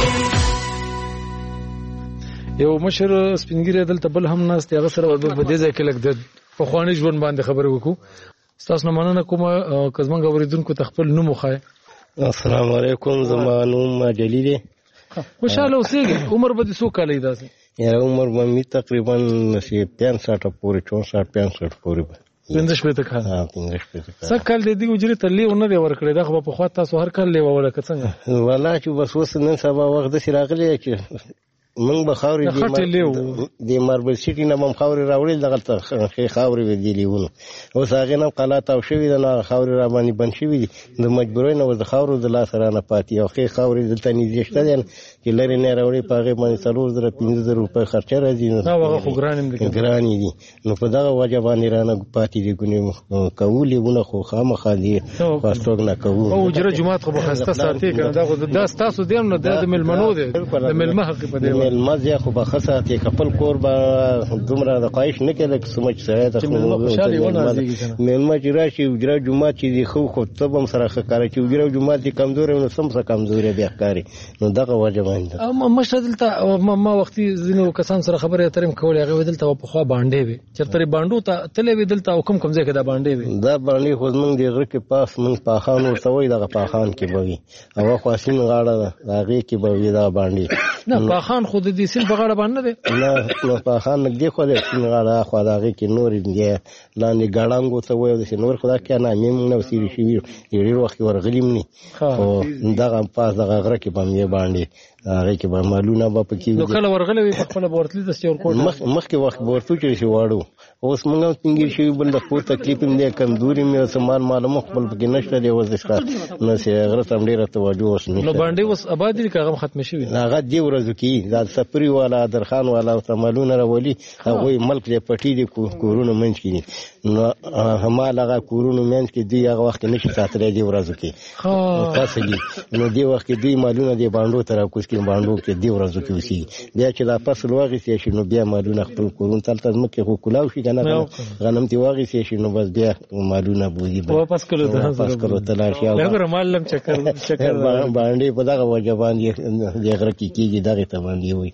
یو مشر سپینګری دلته بل هم ناست هغه سره په دې ځای کې لګ د پخوانی ژوند باندې خبرې وکړو. تاسو نه مننه کوم که زمونږ اوریدونکو ته خپل نوم وښایئ. السلام علیکم، زما نوم جلیل دی. خوشاله اوسېږئ. عمر به دې څو کاله وي داسې؟ یاره عمر به مې تقریبا پنځه پورې چونسټ پنځه پورې به پنځه شپېته کاله. پنځه شپېته کاله. سږ کال د دې اجرې ته لیو نه دی ورکړی. دا خو به پخوا تاسو هر کال لیوه وله که څنګه؟ والله چې بس اوس نن سبا وخت داسې راغلی چې موږ به خاورې د ماربل سیټي نه به هم خاورې راوړل، دغلته ښې خاورې وې دې لیونو. اوس هغې نه هم قلا تاو شوي ده، نو هغه خاورې را باندې بند شوي دي. د مجبورۍ نه اوس د خاورو د لاسه رانه پاتې. او ښې خاورې دلته نږدې شته دی چې لرې نه یې راوړې، په هغې باندې څلور زره پنځه زره روپۍ خرچه راځي. هغه خو ګرانې دي. نو په دغه وجه باندې رانه پاتې دي. ګونې کوو لیونه خو خامخا دي خواستوک نه کوو. او اجره جومات خو به ښایسته ساتې که نه؟ دا خو دا ستاسو دی هم نه، دا د مېلمنو دی، د مېلمه حق په دی مېلمه ځای خو به ښه ساتې. که خپل کور به دومره د خواهش نه کوي لکه څومره چې سړی ته مېلمه چې راشي اجره جومات چې دی ښه خو ته به هم سره ښه کاره چې اجره جومات دې کمزوری نو څه هم څه کمزوری بیا ښکاري. نو دغه وجه باندې مشره دلته ما وختي ځینو کسانو سره خبرې اترې هم کولې. هغې وایي دلته به پخوا بانډې وې. چېرته بانډو ته تللی وې دلته او کوم کوم ځای کې دا بانډې وې؟ دا بانډې خو زمونږ د غره کې پاس مونږ پاخان ورته وایي، دغه پاخان کې به وي. هغه خوا سیند غاړه ده، د هغې کې به وي دا بانډې. نه پاخان خو د دې سیند په غاړه باندې نه دی. نه نو پاخان نږدې خوا دی، سیند غاړه خوا د هغې کې نورې دی لاندې ګاړنګ ورته وایي. داسې نور خو دا کیا نامې مونږ نه وسیرې شوي ډېر وخت ورغلي هم نه. خو دغه پاس دغه غره کې به هم یې بانډې هغې کې به مالونه به پکې وي. نو کله ورغلی وي پخپله به ورتلي داسې ورکوټ مخکې وخت به ورته چې واړو. اوس مونږ هم سپین شوي، بل د خپل تکلیف هم دی، کمزوري مې اوس مال معلومه خپل پکې نشته دی. اوس نو چې غره ته هم ډېره توجه اوس نشته. نو بانډې اوس آباد دي که هغه هم ختمې شوي؟ هغه دې ورځو کې دا سپري والا درخان والا ورته مالونه راولي. هغوی ملک دی پټي دي کورونو منځ کې دي. نو همال هغه کورونو منځ کې دوی هغه وخت کې نشي ساتلی دې ورځو کې تاسو دي. نو دې وخت کې دوی مالونه دې بانډو ته راکوز کړي، بانډو کې دې ورځو کې اوسېږي. بیا چې دا فصل واخیستی شي نو بیا مالونه خپل کورونو ته هلته ځمکې خو کلاو شي که نه غنم ترې واخیستی شي نو بس بیا مالونه بوځي واپس کلو ته لاړ شي. بانډې په دغه وجه باندې د غره کې کېږي، دغې ته باندې وایي.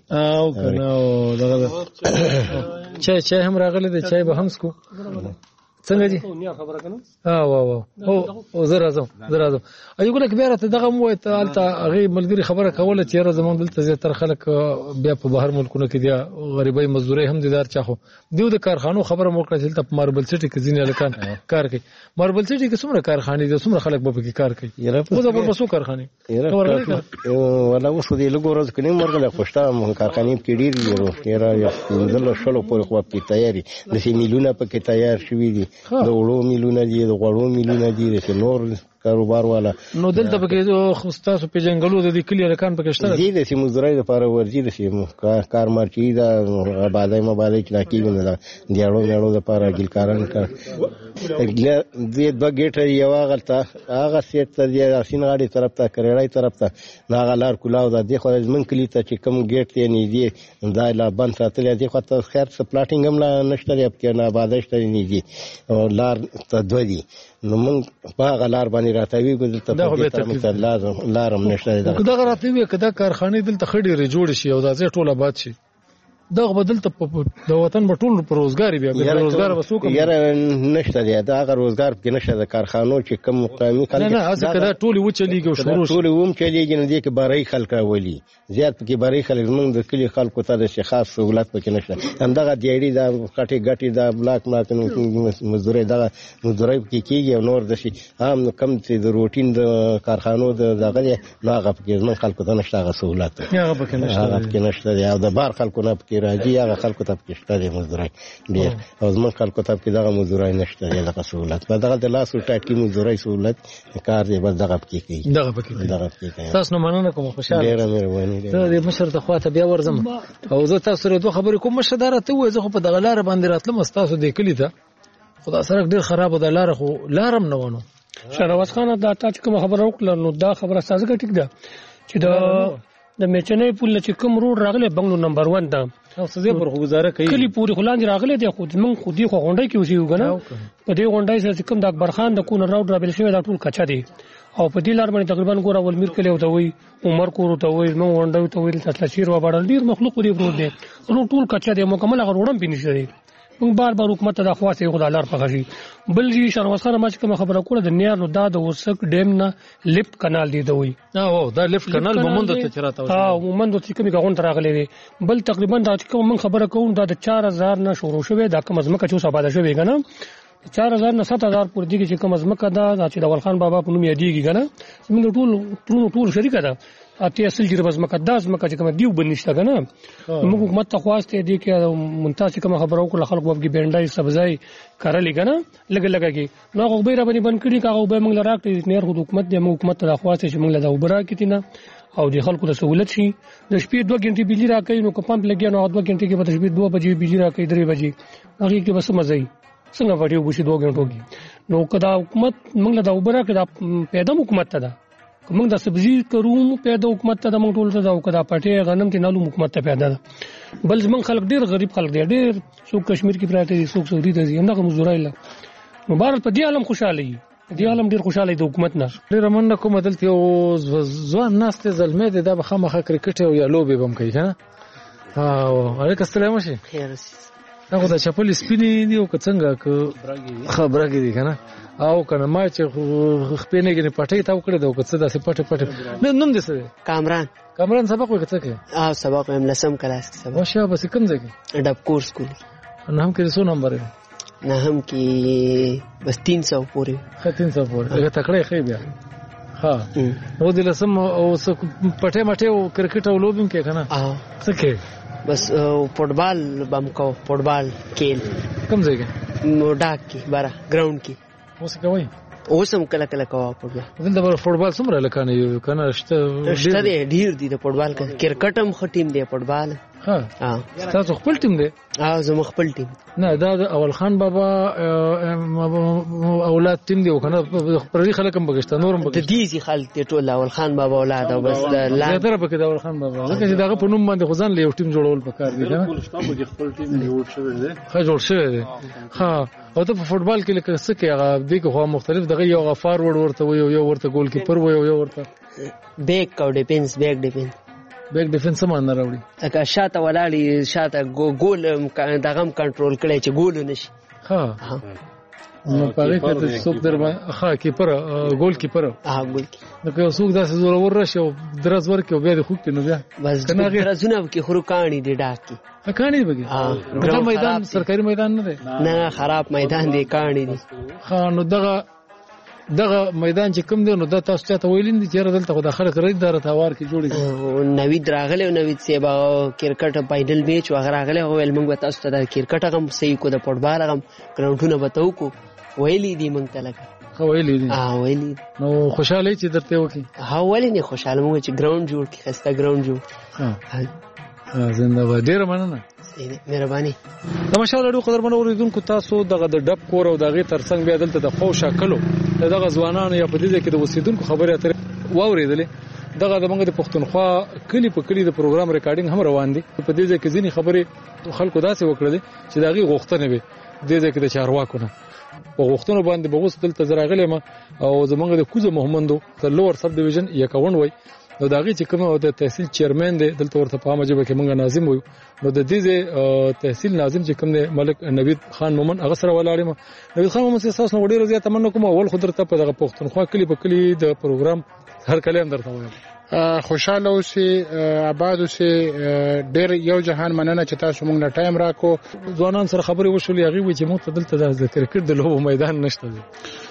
چای چای هم راغلی دی، چای به هم څکو. څنګه دي؟ ها وا وا او زه راځم زه راځم. ایوب لک بیا راته دغه مو ته هلته هغې ملګري خبره کوله چې یاره زمونږ دلته زیاتره خلک بیا په بهر ملکونو کې دي، غریبۍ مزدورۍ هم دي دار چا. خو دیو د کارخانو خبره مو وکړه چې دلته په ماربل سټي کې ځینې هلکان کار کوي. ماربل سټي کې څومره کارخانې دي، څومره خلک به پکې کار کوي؟ اوس به څو کارخانې ولا اوس خو دې لږ ورځو کې نه یم ورغلی، خو شته کارخانې پکې ډېرې دي. ډېره پنځلس شلو پورې خو پکې تیار دي. داسې میلونه پکې تیار شوي دي، د وړو میلونه دي، د غوړو میلونه دي، داسې نور کاروبار والا. نو دلته پکې ستاسو پېژنګلو د دې کلي هلکان پکې شته دي؟ داسې مزدورۍ دپاره ورځي، داسې کار مارچي ده، آبادۍ مبادۍ چې دا کېږي نو د دیاړو میاړو دپاره ګلکاران کار. دې دوه ګېټه یو هغلته هغه سیټ ته دی، سیند غاړې طرف ته کریړی طرف ته نو هغه لار کولاو ده. دې خوا زمونږ کلي ته چې کوم ګېټ دی نږدې دا لا بند ساتلی. دې خوا ته خیر څه پلاټینګ هم لا نشته دی، پکې نه آبادۍ شته دی نږدې، لار ته دوه دي. نو موږ په هغه لار باندې راتاویږو. دلته لار هم نشته دی. دغه راتاوي که دا کارخانې دلته ښه ډېرې جوړې شي او دا ځای ټول آباد شي، دغه به دلته د وطن به ټول په روزګار بیا روزګار به څوک یاره نشته دی. دا هغه روزګار پکې نشته د کارخانو چې کوم مقامي خلک. نه نه که دا ټولې وچلېږي او شروع ټولې وم چلېږي نو دې کې بارۍ خلک راولي، زیات پکې بارۍ خلک. زمونږ د کلي خلکو ته داسې خاص سهولت پکې نشته. همدغه دیاړي دا غټې ګټې دا بلاک ملاک مزدورۍ دغه مزدورۍ پکې کېږي او نور داسې عام کم چې د روټین د کارخانو د دغه دی نو هغه پکې زمونږ خلکو ته نشته هغه سهولت، هغه پکې نشته دی. او د بار خلکو نه پکې راځي هغه خلکو ته پکې شته دی مزدوري ډېر او زموږ خلکو ته پکې دغه مزدوري نشته دی دغه سهولت په دغه د لاس ټاټکي مزدوري سهولت کار دی بس دغه پکې کوي دغه پکې دغه پکې کوي. تاسو نه مننه کوم خوشاله ډېره مهرباني ته د مشر ته خواته بیا ورځم او زه تاسو سره دوه خبرې کوم. مشر دار ته وای زه خو په دغه لار باندې راتلم تاسو د کلی ته خدا سره ډېر خراب د لار خو لارم نه ونه شهنواز خان دا تا چې کوم خبره وکړه نو دا خبره سازګه ټیک ده چې دا د میچنې پول چې کوم روډ راغله بنگلور نمبر ون ته او سزا پر گزاره کوي کلی پوری خلاندې راغله دی خو من خو دی خو غونډه کې وسی وګنه په دې غونډه سره کوم د اکبر خان د کون راوډ را بل شوی دا ټول کچا دی او په دې لار باندې تقریبا ګور اول میر کلی وته وي عمر کور ته وي نو غونډه ته وي تاسو شیر و باندې ډیر مخلوق دی پروت دی نو ټول کچا دی مکمل غوړم پینې شي موږ بار بار حکومت ته د خواصې خدای لار پخشي بل جی شهنواز خان ما چې کوم خبره کوله د نیار نو دا د ورسک ډیم نه لیفت کانال دی دوی او دا لیفت کانال مومند ته چراته ها مومند چې کومه غون تراغلې دی بل تقریبا دا چې کوم خبره کوم دا د چار هزار نه شروع شوه دا کوم ازمکه چې سبا ده شوی کنه چار هزار نه سات هزار پورې دی چې کوم ازمکه دا چې د ولخان بابا په نوم یادېږي کنه موږ ټول ټول ټول شریک ده اته اصل جره بس مقدس مکه چې کوم دیو بنشته کنه موږ حکومت ته خواسته دي کې منتاسب کوم خبرو کو خلک وبګي بینډای سبزای کارلې کنه لګ لګږي نو خو به را باندې بند کړي کاغه به موږ راکړي نیر حکومت دې حکومت ته خواسته چې موږ له وبرا کېتی نه او د خلکو د سہولت شي د شپې دوه غنټې بجلی راکې نو کوم پمپ لګیا نو دوه غنټې کې به شپې دوه بجې بجلی راکې درې بجې هغه کې بس مزه ای څنګه وړي وبشي دوه غنټو کې نو کدا حکومت موږ له وبرا کې دا پیدا حکومت ته ده موږ د سبزی کوم پیدا حکومت ته د موږ ټول ته دا کدا پټه غنم کې نالو حکومت ته پیدا ده بل زمون خلک ډیر غریب خلک دي ډیر څوک کشمیر کې پراته دي څوک سعودي ته دي همدغه مزدورای له مبارک په دې عالم خوشاله دي دې عالم ډیر خوشاله دي حکومت نه ډیر مننه کوم دلته او ځوان ناس ته زلمه دي د بخمه کرکټ او یا لوبي بم کوي کنه او علیکم السلام شي خیر هغه د چپل سپینې دی او څنګه خبره کې دي کنه او کنه ما چې خپینه کې پټي تاو کړی دا وکړه داسې پټ پټ نه نوم دې څه کامران کامران سبق وکړه کې اه سبق هم لسم کلاس کې سبق واشه بس کوم ځای کې ډب کورس سکول نه هم کې څو نمبر نه هم کې بس تین سو پورې خه تین سو پورې هغه تکړه خې بیا ها نو دې لسم او پټه مټه او کرکټ او لوبم کې کنه اه څه کې بس فوټبال بم کو فوټبال کېل کوم ځای کې نو ډاک کې بارا ګراوند کې اوس کوي اوس هم کله کله کوه فوټبال دلته فوټبال څومره لکانه یو کنه شته شته دی ډیر دی د فوټبال کې کرکټ هم ختم دی فوټبال ها ها تاسو خپل ټیم دی اه زما خپل ټیم نه دا د اول خان بابا اولاد ټیم دی کنه پردي خلک هم بغشت نورم بغشت د دې خلک ته ټول اول خان بابا اولاد او بس لا تر په کې د اول خان بابا ځکه چې داغه په نوم باندې خزان له یو ټیم جوړول پکار دی کنه خپل ټیم جوړ شوی دی ښه جوړ شوی دی ها او ته په فوټبال کې لکه څه کې هغه دغه خو مختلف دغه یو غفار ور ورته وي یو ورته ګول کیپر وي یو ورته بیک او ډیفنس بیک ډیفنس بیک ډیفنس سم نه راوړي اګه شاته ولاړی شاته ګول دغه کنټرول کړي چې ګول نشي ها نو پاره کې څوک در باندې ها کیپر ګول کیپر ها ګول نو که څوک داسې زور ور راشي او درز ور کې او بیا د خوب نو بیا بس درزونه کې خرو کانی دی ډاکی کانی بګي ها میدان سرکاري میدان نه دی نه خراب میدان دی کانی دی ها نو دغه دغه میدان چې کوم دی نو د تاسو ته ویلین دي چې دلته خو د خلک رید دار تاوار کې جوړي نوی دراغله نوی سیبا کرکټ فائنل میچ وغیرہ غله ویل موږ تاسو ته د کرکټ هم صحیح کو د فوټبال هم ګراوندونه بتاو کو ویلی دي موږ ته لګا خو ویلی دي اه ویلی نو خوشاله چې درته وکی ها ویلی نه خوشاله موږ چې ګراوند جوړ کی خسته ګراوند جوړ ها زنده باد ډیر مننه مهرباني تماشا لرو قدرمن اوریدونکو تاسو دغه د ډب کور او دغه ترڅنګ بیا دلته د خو شکلو دغه ځوانانو یا په دې کې د اوسیدونکو خبرې اترې واوریدلې دغه د موږ د پښتونخوا کلی په کلی د پروګرام ریکارډینګ هم روان دي په دې کې ځینی خبرې خلکو داسې وکړلې چې دغه غوښتنه وي د دې کې د چارواکو نه په غوښتنو باندې بغوس دلته زراغلې ما او زمونږ د کوزه محمدو د لوور سب ډیویژن یکاون وای نو داغه چې کوم د تحصیل چیرمن دی دلته ورته په امجبه کې مونږ ناظم وو نو د دې تحصیل ناظم چې کوم دی ملک نوید خان مومن هغه سره ولاړم نوید خان مومن سره نو ډیره زیاته مننه کوم اول خضر ته په دغه پښتونخوا کلی په کلی د پروګرام هر کلام درته وایم خوشاله اوسئ آباد اوسئ ډیر یو جهان مننه چې تاسو موږ له ټایم راکو ځوانان سره خبرې وشولې هغه وی چې موږ ته دلته د کرکټ د لوبو میدان نشته دی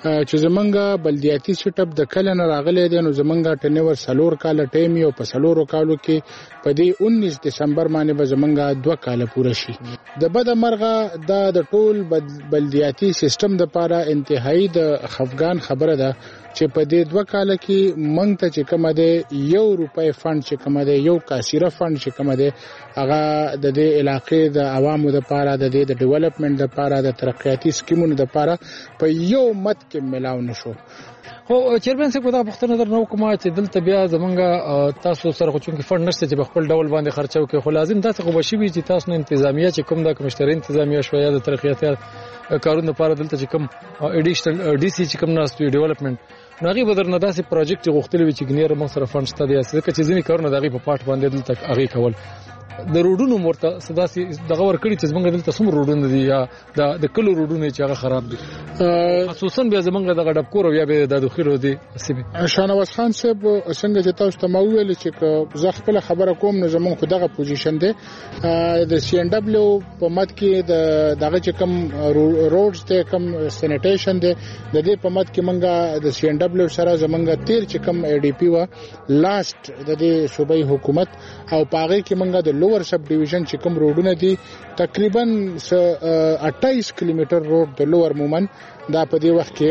چې زمونږ بلدیاتي سیټ اپ د کله نه راغلی دی نو زمونږ ټنور سلور کال ټایم یو په سلورو کالو کې په دې انیس دسمبر باندې به زمونږ دوه کال پوره شي. د بده مرغه دا د ټول بلدیاتي سیستم د لپاره انتهایی د خفګان خبره ده چې په دې دوه کال کې مونږ ته چې کومه ده یو روپۍ فند چې کومه ده یو کاسیره فند چې کومه ده هغه د دې علاقې د عوامو لپاره د دې د ډیولپمنٹ لپاره د ترقیاتي سکیمونو لپاره په یو مت کې ملاو نشو. خو چیرمن څه کو دا پښتنه در نو کومه چې دلته بیا زمونږ تاسو سره خو چونکې فند نشته چې په خپل ډول باندې خرچه وکړي، خو لازم تاسو خو بشي چې تاسو نه انتظامیه چې کوم د کمشتري انتظامیه شویا د ترقیاتي کارونو لپاره دلته چې کوم اډیشنل ډي سي چې کوم ناستوي ډیولپمنٹ ناغي بدر نه داسې پروجیکټ غوښتل وي چې ګنیر موږ سره فند شته دي ځکه چې ځینې کارونه دغه په پات باندې دلته هغه کول د روډونو مرته صداسي دغه ور کړی چې زمونږ دلته سم روډونه دي یا د کلو روډونه چې هغه خراب دي خصوصا بیا زمونږ دغه ډب کور بیا به د دخیلو دي سیمه. شانواز خان صاحب څنګه چې تاسو ته مو ویل چې زه خپل خبره کوم نو زمونږ خو دغه پوزیشن دی د سی ان دبليو په مت کې د دغه چې کم روډز ته کم سینیټیشن دی د دې په مت کې منګه د سی ان دبليو سره زمونږ تیر چې کم ای ډی پی و لاست د دې صوبایي حکومت او پاغه کې منګه د لوور سب ډیویژن چې کوم روډونه دي تقریبا اٹھائیس کیلومتر روډ د لوور مومن دا په دې وخت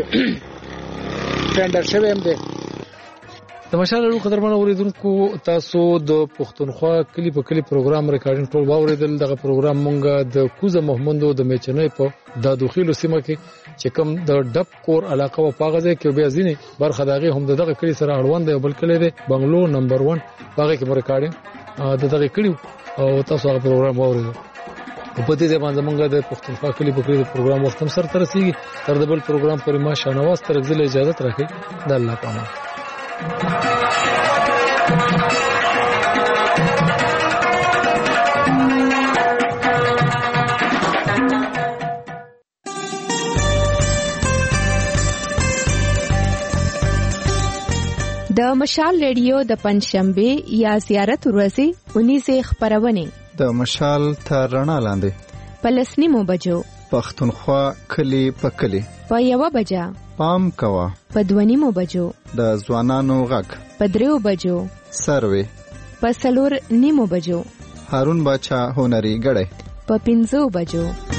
کې ټینډر شوی هم دی. د مشال قدرمن اوریدونکو تاسو د پښتونخوا کلی په کلی پروګرام ریکارډینګ ټول واوریدل. دغه پروګرام مونږ د کوزه محمدو د میچنې په د دوخیلو سیمه کې چې کوم د ډب کور علاقه و پاغزه کې بیا ځینې برخه دغه هم دغه کلی سره اړوند دی بل کلی دی بنگلو نمبر ون پاغه کې ریکارډینګ د دغه کلی او تاسو هغه پروګرام واورئ. په دې ځای باندې موږ د پښتونخوا کلی په کلی پروګرام وخت هم سره تر رسیدي تر د بل پروګرام پرې ما شانواز تر ځل اجازه راکړي د الله پامان. د مشال ریډیو د پنځشنبه یا زیارت ورځې اونیزه خبرونه د مشال تر رڼا لاندې پلسنی مو بجو پښتونخوا کلی په کلی په یو بجا پام کوا په دوانی مو بجو د ځوانانو غږ په دریو بجو سروي په سلور نیمو بجو هارون باچا هنري غړې په پنځو بجو